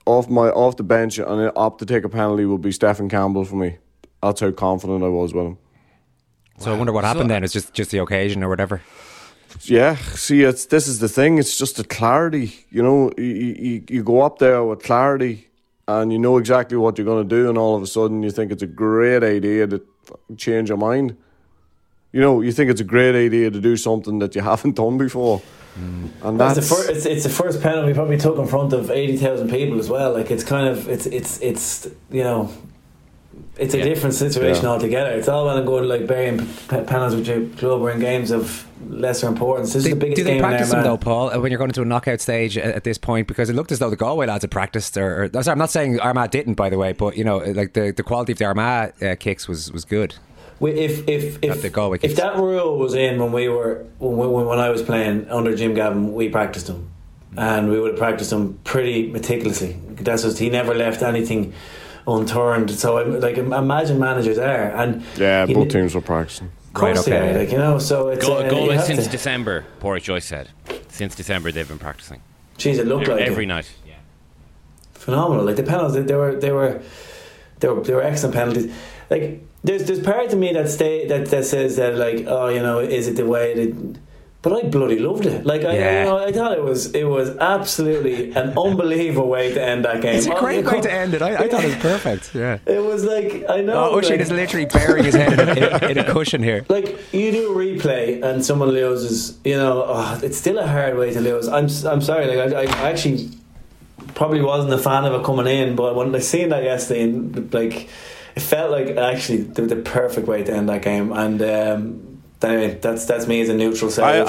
off the bench and opt to take a penalty would be Stephen Campbell for me. That's how confident I was with him. So I wonder what happened then. It's just the occasion or whatever. Yeah, see, this is the thing. It's just the clarity. You know, you go up there with clarity and you know exactly what you're going to do, and all of a sudden you think it's a great idea to change your mind. You know, you think it's a great idea to do something that you haven't done before. And that's it's the first penalty we probably took in front of 80,000 people as well. Like, it's kind of it's you know, it's a different situation altogether. It's all well and good, like burying penalties with your club or in games of lesser importance. This is the biggest game in Armagh. Do they practice them though, Paul, when you're going into a knockout stage at this point? Because it looked as though the Galway lads had practiced. Sorry, I'm not saying Armagh didn't, by the way, but you know, like the quality of the Armagh kicks was good. If that rule was in when I was playing under Jim Gavin, we practiced them, and we would have practiced them pretty meticulously. That's just, he never left anything unturned. So imagine managers there, and both teams were practicing. Of course they are, like, you know. So it's Galway since December. Porrick Joyce said since December they've been practicing. Jeez, it looked like every night. Yeah, phenomenal. Like the penalties, they were excellent penalties. Like there's part of me that says that, like, oh, you know, is it the way it? But I bloody loved it. Like I thought it was absolutely an unbelievable way to end that game. It's a great way to end it. I thought it was perfect. Yeah, it was like, I know. Oisin is literally burying his head in a cushion here. Like, you do a replay and someone loses, you know, it's still a hard way to lose. I'm sorry. Like I actually probably wasn't a fan of it coming in, but when I seen that yesterday, and like, it felt like actually the perfect way to end that game. And anyway, that's me as a neutral side.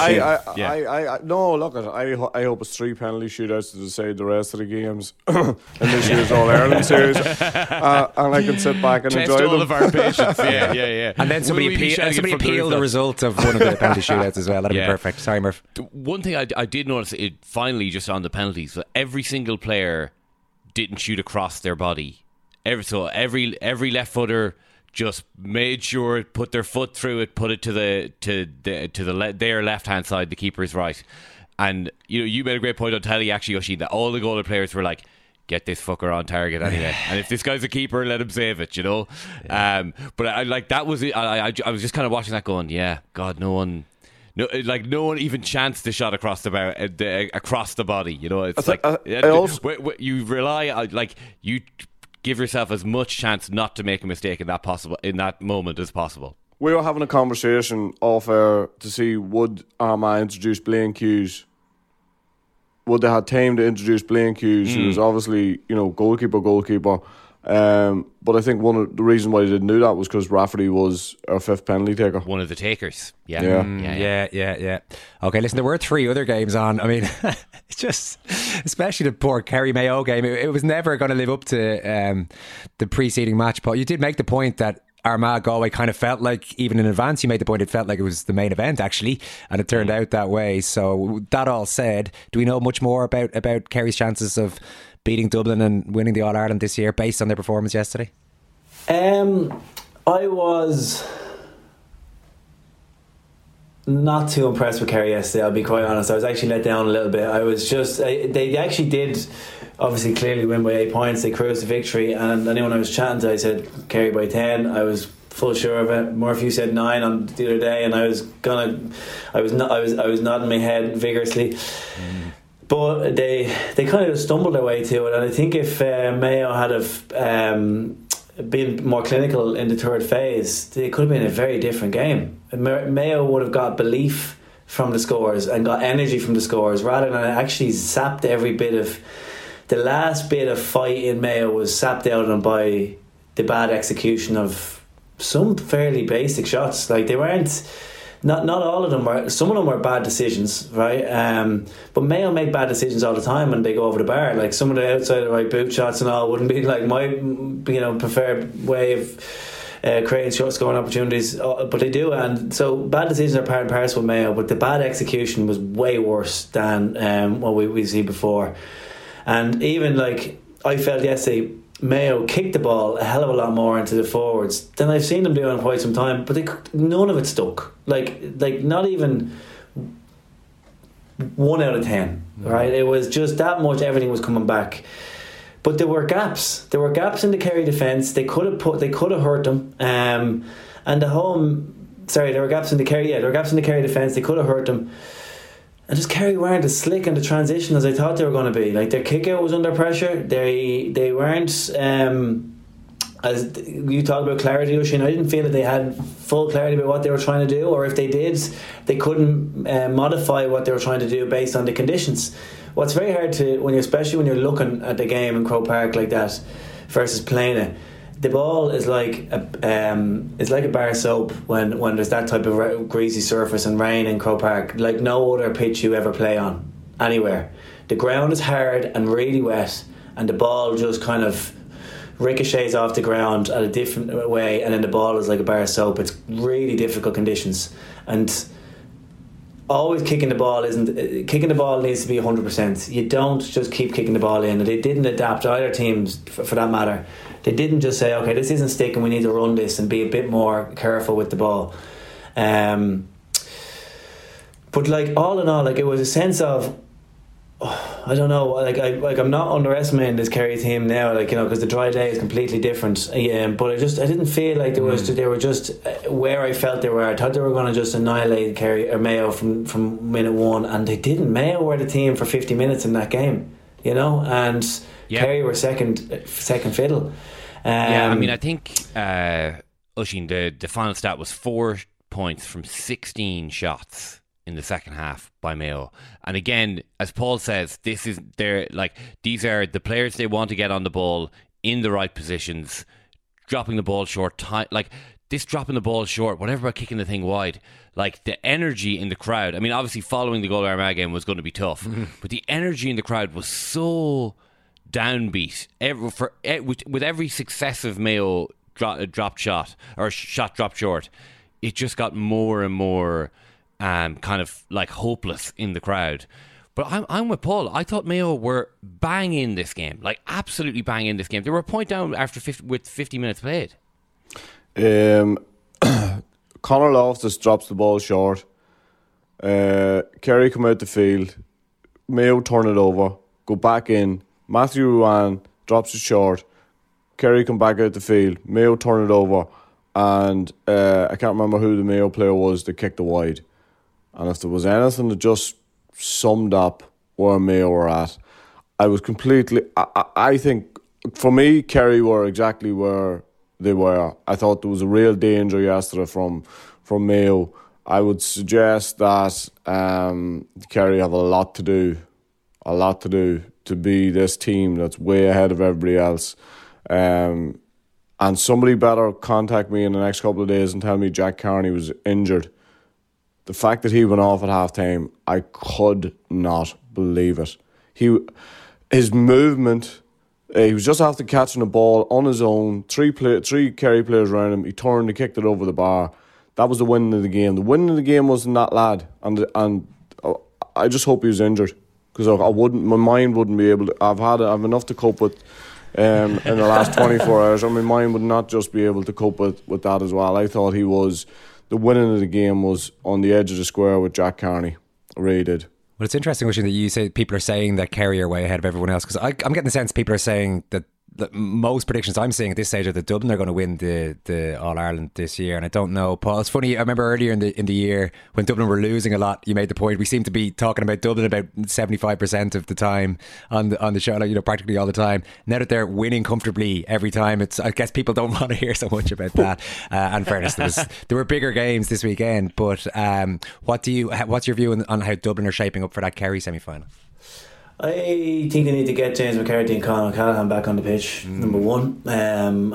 No, look, I hope it's 3 penalty shootouts to decide the rest of the games in this year's All-Ireland series, and I can sit back and test enjoy all them. of our patience. Yeah. And then somebody appeal the result of one of the penalty shootouts as well. That'd be perfect. Sorry, Murph. One thing I did notice, it finally, just on the penalties, so every single player didn't shoot across their body. Every left footer just made sure put their foot through it, put it to their left hand side, the keeper's right. And you made a great point on telly, actually, Oisin, that all the Galway players were like, get this fucker on target anyway. And if this guy's a keeper, let him save it, you know. But I like, that was it. I was just kind of watching that going, yeah, God, no one even chanced the shot across across the body, you know. It's you rely, like, you give yourself as much chance not to make a mistake in that moment as possible. We were having a conversation off air to see, would Armagh introduce Blaine Hughes? Would they have time to introduce Blaine Hughes, who was obviously, you know, goalkeeper. But I think one of the reasons why they didn't do that was because Rafferty was our 5th penalty taker. One of the takers. Yeah. Okay, listen, there were 3 other games on. I mean, it's just, especially the poor Kerry Mayo game, it was never going to live up to the preceding match. But you did make the point that Armagh Galway kind of felt like, even in advance, you made the point, it felt like it was the main event, actually, and it turned out that way. So that all said, do we know much more about Kerry's chances of beating Dublin and winning the All-Ireland this year based on their performance yesterday? I was not too impressed with Kerry yesterday, I'll be quite honest. I was actually let down a little bit. I was just, they actually did obviously clearly win by 8 points. They cruised to victory, and anyone I was chatting to, I said Kerry by 10. I was full sure of it. Murphy said 9 on the other day, and I was nodding my head vigorously. But they kind of stumbled their way to it, and I think if Mayo had been more clinical in the third phase, it could have been a very different game. Mayo would have got belief from the scores and got energy from the scores, rather than actually sapped every bit of the last bit of fight in Mayo was sapped out of them by the bad execution of some fairly basic shots. Like, they weren't. Not all of them were. Some of them were bad decisions, right? But Mayo make bad decisions all the time when they go over the bar. Like, some of the outside of the right boot shots and all wouldn't be like my, preferred way of creating short scoring opportunities, but they do. And so bad decisions are part and parcel with Mayo, but the bad execution was way worse than what we see before. And even, like, I felt yesterday, Mayo kicked the ball a hell of a lot more into the forwards than I've seen them do in quite some time, but none of it stuck. Like not even 1 out of 10, right? It was just that much. Everything was coming back. But there were gaps. There were gaps in the Kerry defence. They could have hurt them. And the home. Sorry, there were gaps in the Kerry. Yeah, there were gaps in the Kerry defence. They could have hurt them. And just Kerry weren't as slick in the transition as I thought they were going to be. Like, their kick out was under pressure. They weren't. As you talked about clarity, Oisin, I didn't feel that they had full clarity about what they were trying to do, or if they did, they couldn't modify what they were trying to do based on the conditions. What's very hard to, especially when you're looking at the game in Croke Park like that versus playing it, the ball is like a bar of soap when there's that type of greasy surface and rain in Croke Park, like no other pitch you ever play on anywhere. The ground is hard and really wet, and the ball just kind of ricochets off the ground at a different way, and then the ball is like a bar of soap. It's really difficult conditions, and always kicking the ball needs to be 100%. You don't just keep kicking the ball in. They didn't adapt, either teams for that matter. They didn't just say, okay, this isn't sticking, we need to run this, and be a bit more careful with the ball. But like all in all, like it was a sense of, I don't know, I'm not underestimating this Kerry team now, because the dry day is completely different. But I didn't feel like they were just where I felt they were. I thought they were going to just annihilate Kerry or Mayo from minute one, and they didn't. Mayo were the team for 50 minutes in that game, and Kerry were second fiddle. I think Oisin, the final stat was 4 points from 16 shots in the second half by Mayo. And again, as Paul says, these are the players they want to get on the ball in the right positions, dropping the ball short, dropping the ball short, whatever about kicking the thing wide, like the energy in the crowd. I mean, obviously following the Galway Armagh game was going to be tough, but the energy in the crowd was so downbeat with every successive Mayo dropped shot or shot dropped short. It just got more and more kind of like hopeless in the crowd. But I'm with Paul. I thought Mayo were bang in this game, like absolutely bang in this game. They were a point down after 50 minutes played. Conor Loftus drops the ball short. Kerry come out the field. Mayo turn it over, go back in. Matthew Ruan drops it short. Kerry come back out the field. Mayo turn it over, and I can't remember who the Mayo player was that kicked the wide. And if there was anything that just summed up where Mayo were at, I was completely... I think, for me, Kerry were exactly where they were. I thought there was a real danger yesterday from Mayo. I would suggest that Kerry have a lot to do to be this team that's way ahead of everybody else. And somebody better contact me in the next couple of days and tell me Jack Carney was injured. The fact that he went off at half-time, I could not believe it. His movement, he was just after catching the ball on his own, three Kerry players around him, he turned, he kicked it over the bar. That was the win of the game. The win of the game wasn't that lad, and I just hope he was injured, because my mind wouldn't be able to. I've enough to cope with in the last 24 hours, and my mind would not just be able to cope with that as well. I thought the winning of the game was on the edge of the square with Jack Carney. I really did. Well, it's interesting, Oisin, that you say people are saying that Kerry are way ahead of everyone else, because I'm getting the sense people are saying that most predictions I'm seeing at this stage are that Dublin are going to win the All-Ireland this year, and I don't know, Paul. It's funny, I remember earlier in the year when Dublin were losing a lot, you made the point, we seem to be talking about Dublin about 75% of the time on the show, practically all the time. Now that they're winning comfortably every time, I guess people don't want to hear so much about that. And fairness, there were bigger games this weekend, but what's your view on how Dublin are shaping up for that Kerry semi-final? I think they need to get James McCarthy and Conor Callaghan back on the pitch, number one. And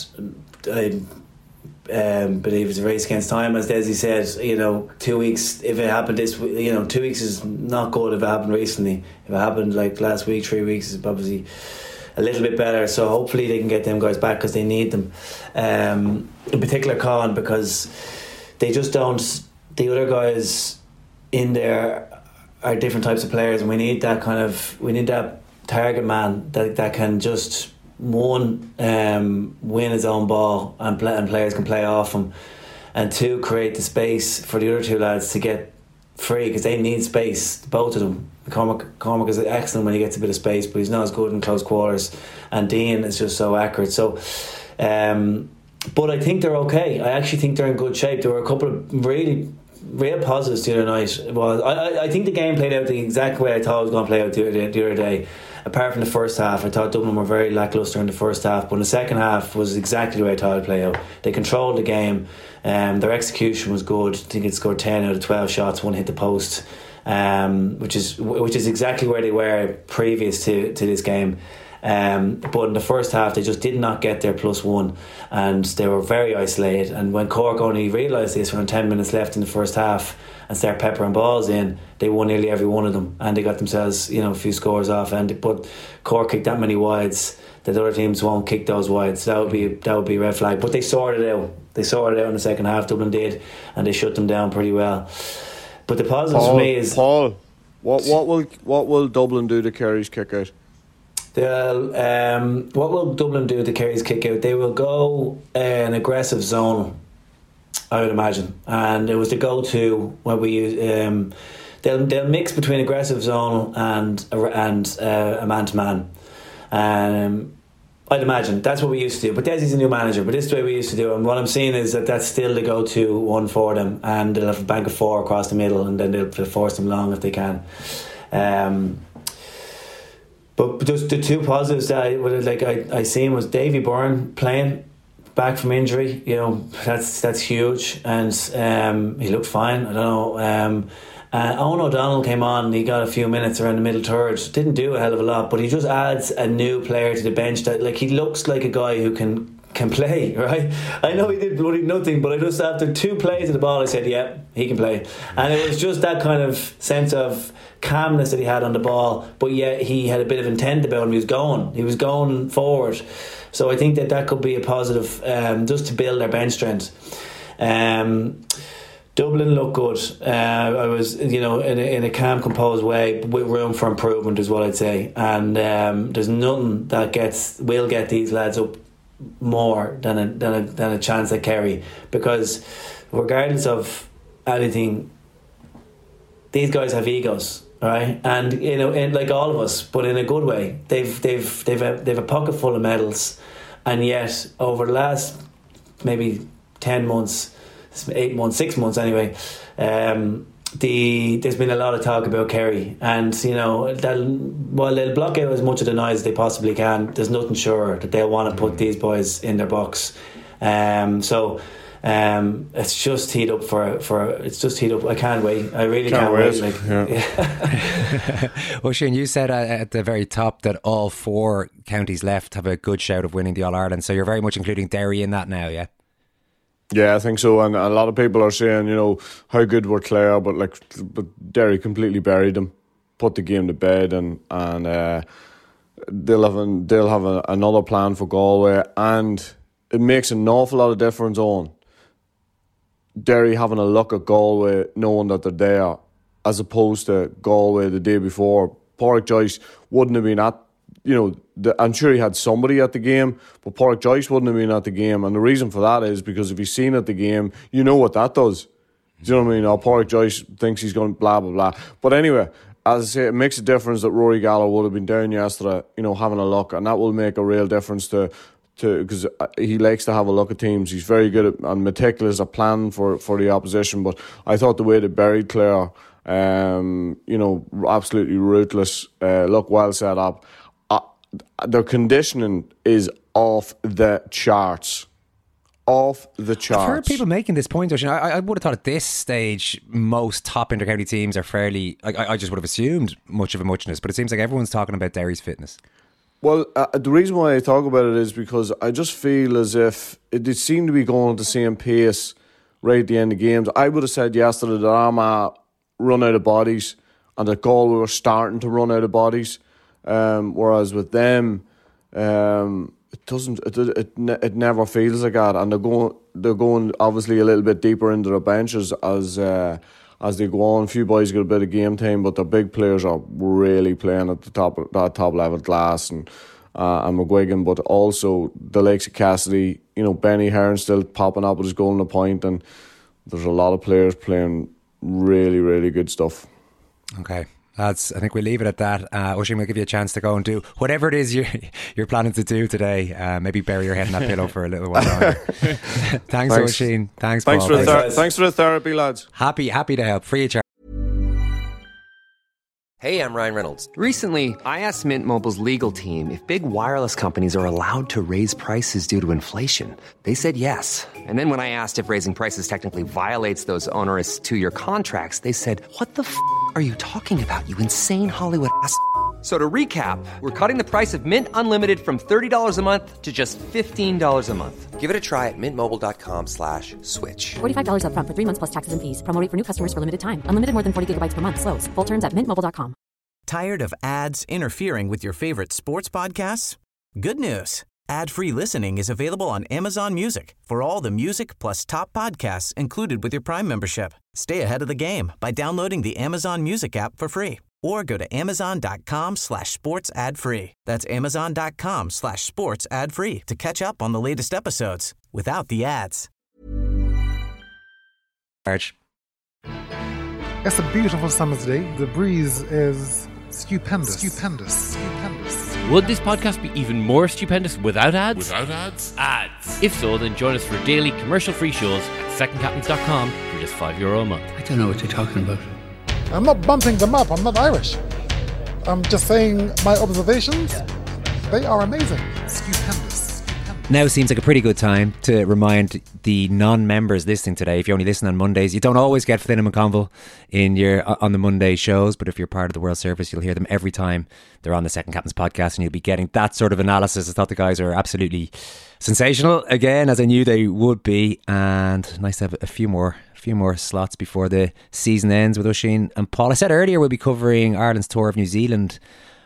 I believe it's a race against time, as Desi said. 2 weeks, if it happened 2 weeks is not good if it happened recently. If it happened like last week, 3 weeks is probably a little bit better. So hopefully they can get them guys back, because they need them. In particular, Con, because they just don't. The other guys in there are different types of players, and we need that target man that can just win his own ball and players can play off him, and two, create the space for the other two lads to get free because they need space, both of them. Cormac is excellent when he gets a bit of space, but he's not as good in close quarters. And Dean is just so accurate. So, but I think they're okay. I actually think they're in good shape. There were a couple of real positives the other night. Well, I think the game played out the exact way I thought it was going to play out the other day. Apart from the first half, I thought Dublin were very lacklustre in the first half, but in the second half was exactly the way I thought it'd play out. They controlled the game. Their execution was good. I think it scored 10 out of 12 shots, one hit the post, which is exactly where they were previous to this game. But in the first half they just did not get their +1 and they were very isolated, and when Cork only realised this when 10 minutes left in the first half and started peppering balls in, they won nearly every one of them and they got themselves a few scores off. But Cork kicked that many wides that other teams won't kick those wides. That would be a red flag. But they sorted it out. They sorted it out in the second half, Dublin did, and they shut them down pretty well. But the positives for me is Paul. What will Dublin do to Kerry's kick out? What will Dublin do to Kerry's kick out? They will go an aggressive zone, I would imagine, and it was the go-to when we use. They'll mix between aggressive zone and a man-to-man. I'd imagine that's what we used to do. But Desi's a new manager, but this is the way we used to do it. And what I'm seeing is that that's still the go-to one for them, and they'll have a bank of 4 across the middle, and then they'll force them long if they can. But just the two positives that I seen was Davy Byrne playing back from injury. That's huge, and he looked fine. I don't know. Owen O'Donnell came on and he got a few minutes around the middle third. Didn't do a hell of a lot, but he just adds a new player to the bench that he looks like a guy who can play, right? I know he did bloody nothing, but I just, after 2 plays of the ball, I said, yeah, he can play. And it was just that kind of sense of calmness that he had on the ball, but yet he had a bit of intent about him. He was going forward. So I think that could be a positive, just to build their bench strength. Dublin looked good. I was, in a calm, composed way, with room for improvement is what I'd say. And there's nothing that will get these lads up more than a chance at Kerry, because regardless of anything, these guys have egos, right? And like all of us, but in a good way. They've a pocket full of medals, and yet over the last maybe 10 months, 8 months, 6 months anyway, there's been a lot of talk about Kerry, and they'll block out as much of the noise as they possibly can. There's nothing sure that they'll want to put these boys in their box. It's just heat up it's just heat up. I can't wait. I really can't wait. Well, Shane, you said at the very top that all 4 counties left have a good shout of winning the All-Ireland, so you're very much including Derry in that now, yeah? Yeah, I think so. And a lot of people are saying, how good were Clare, but Derry completely buried them, put the game to bed, and they'll have another plan for Galway, and it makes an awful lot of difference on Derry having a look at Galway, knowing that they're there, as opposed to Galway the day before. Pádraig Joyce wouldn't have been at, I'm sure he had somebody at the game, but Pádraig Joyce wouldn't have been at the game. And the reason for that is because if he's seen at the game, you know what that does. Do you know what I mean? Pádraig Joyce thinks he's going blah, blah, blah. But anyway, as I say, it makes a difference that Rory Gallo would have been down yesterday, having a look, and that will make a real difference to because he likes to have a look at teams. He's very good at, and meticulous at planning for the opposition. But I thought the way they buried Clare, absolutely ruthless. Look, well set up. Their conditioning is off the charts. Off the charts. I've heard people making this point, Ocean. I would have thought at this stage most top inter-county teams are fairly... I just would have assumed much of a muchness, but it seems like everyone's talking about Derry's fitness. Well, the reason why I talk about it is because I just feel as if it seemed to be going at the same pace right at the end of games. I would have said yesterday that Armagh run out of bodies and that Galway were starting to run out of bodies, whereas with them, it doesn't. It never feels like that, and they're going obviously a little bit deeper into their benches as they go on. A few boys get a bit of game time, but the big players are really playing at the top level. Glass and McGuigan, but also the likes of Cassidy. Benny Heron still popping up with his goal in the point, and there's a lot of players playing really, really good stuff. Okay. I think we'll leave it at that. Oisín, we'll give you a chance to go and do whatever it is you're planning to do today. Maybe bury your head in that pillow for a little while longer. Thanks, Oisín. Thanks, Paul. Thanks for the therapy, lads. Happy to help. Free of charge. Hey, I'm Ryan Reynolds. Recently, I asked Mint Mobile's legal team if big wireless companies are allowed to raise prices due to inflation. They said yes. And then when I asked if raising prices technically violates those onerous 2-year contracts, they said, "What the f*** are you talking about, you insane Hollywood ass?" So to recap, we're cutting the price of Mint Unlimited from $30 a month to just $15 a month. Give it a try at mintmobile.com/switch. $45 up front for 3 months plus taxes and fees. Promo rate for new customers for limited time. Unlimited more than 40 gigabytes per month. Slows full terms at mintmobile.com. Tired of ads interfering with your favorite sports podcasts? Good news. Ad-free listening is available on Amazon Music for all the music plus top podcasts included with your Prime membership. Stay ahead of the game by downloading the Amazon Music app for free or go to amazon.com/sports ad free. That's amazon.com/sports ad free to catch up on the latest episodes without the ads. It's a beautiful summer's day. The breeze is stupendous. Would this podcast be even more stupendous without ads? Ads. If so, then join us for daily commercial-free shows at secondcaptains.com for just €5 a month. I don't know what you're talking about. I'm not bumping them up. I'm not Irish. I'm just saying my observations. They are amazing. Stupendous. Now seems like a pretty good time to remind the non-members listening today, if you only listen on Mondays, you don't always get Flynn and McConville on the Monday shows, but if you're part of the World Service, you'll hear them every time they're on the Second Captains podcast, and you'll be getting that sort of analysis. I thought the guys are absolutely sensational, again, as I knew they would be, and nice to have a few more slots before the season ends with Oisín and Paul. I said earlier we'll be covering Ireland's tour of New Zealand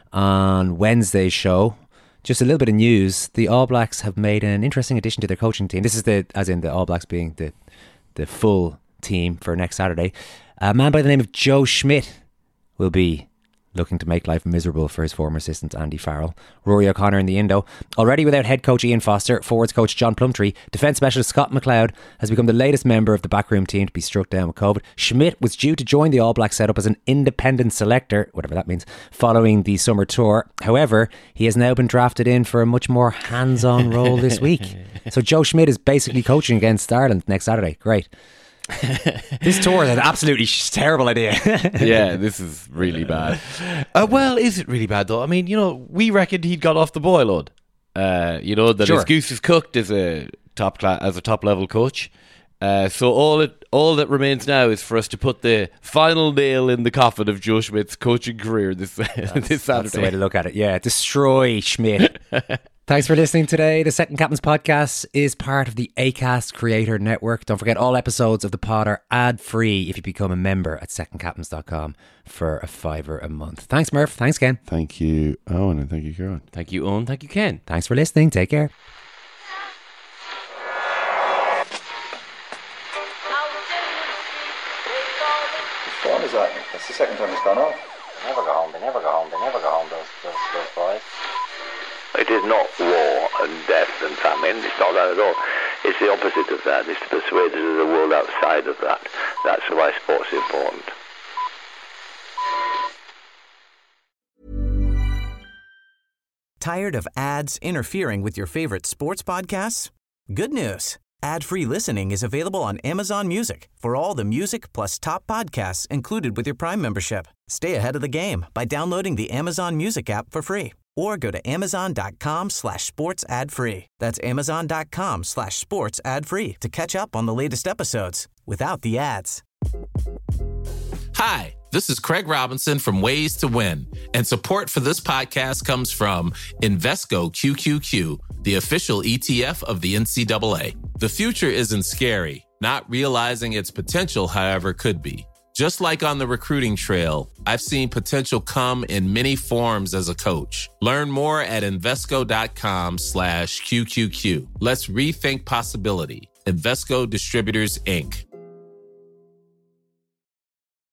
on Wednesday's show. Just a little bit of news. The All Blacks have made an interesting addition to their coaching team. This is as in the All Blacks being the full team for next Saturday. A man by the name of Joe Schmidt will be looking to make life miserable for his former assistant Andy Farrell. Rory O'Connor in the Indo. Already without head coach Ian Foster, forwards coach John Plumtree, defence specialist Scott McLeod has become the latest member of the backroom team to be struck down with COVID. Schmidt was due to join the All Black setup as an independent selector, whatever that means, following the summer tour. However, he has now been drafted in for a much more hands-on role this week. So Joe Schmidt is basically coaching against Ireland next Saturday. Great. This tour is an absolutely terrible idea. Yeah, this is really bad. Well, is it really bad though? I mean, we reckoned he'd got off the boil, Lud. That his goose is cooked as a top level coach. So all that remains now is for us to put the final nail in the coffin of Joe Schmidt's coaching career this Saturday. That's the way to look at it. Yeah, destroy Schmidt. Thanks for listening today. The Second Captains podcast is part of the Acast Creator Network. Don't forget, all episodes of the pod are ad-free if you become a member at secondcaptains.com for a $5 a month. Thanks, Murph. Thanks, Ken. Thank you, Owen, and thank you, Kieran. Thank you, Owen. Thank you, Ken. Thanks for listening. Take care. What time is that? That's the second time it's gone off. They never go home, those boys. It is not war and death and famine. It's not that at all. It's the opposite of that. It's to persuade us of the world outside of that. That's why sport's important. Tired of ads interfering with your favorite sports podcasts? Good news. Ad-free listening is available on Amazon Music for all the music plus top podcasts included with your Prime membership. Stay ahead of the game by downloading the Amazon Music app for free or go to amazon.com/sports ad free. That's amazon.com/sports ad free to catch up on the latest episodes without the ads. Hi, this is Craig Robinson from Ways to Win, and support for this podcast comes from Invesco QQQ, the official ETF of the NCAA. The future isn't scary. Not realizing its potential, however, could be. Just like on the recruiting trail, I've seen potential come in many forms as a coach. Learn more at Invesco.com/QQQ. Let's rethink possibility. Invesco Distributors, Inc.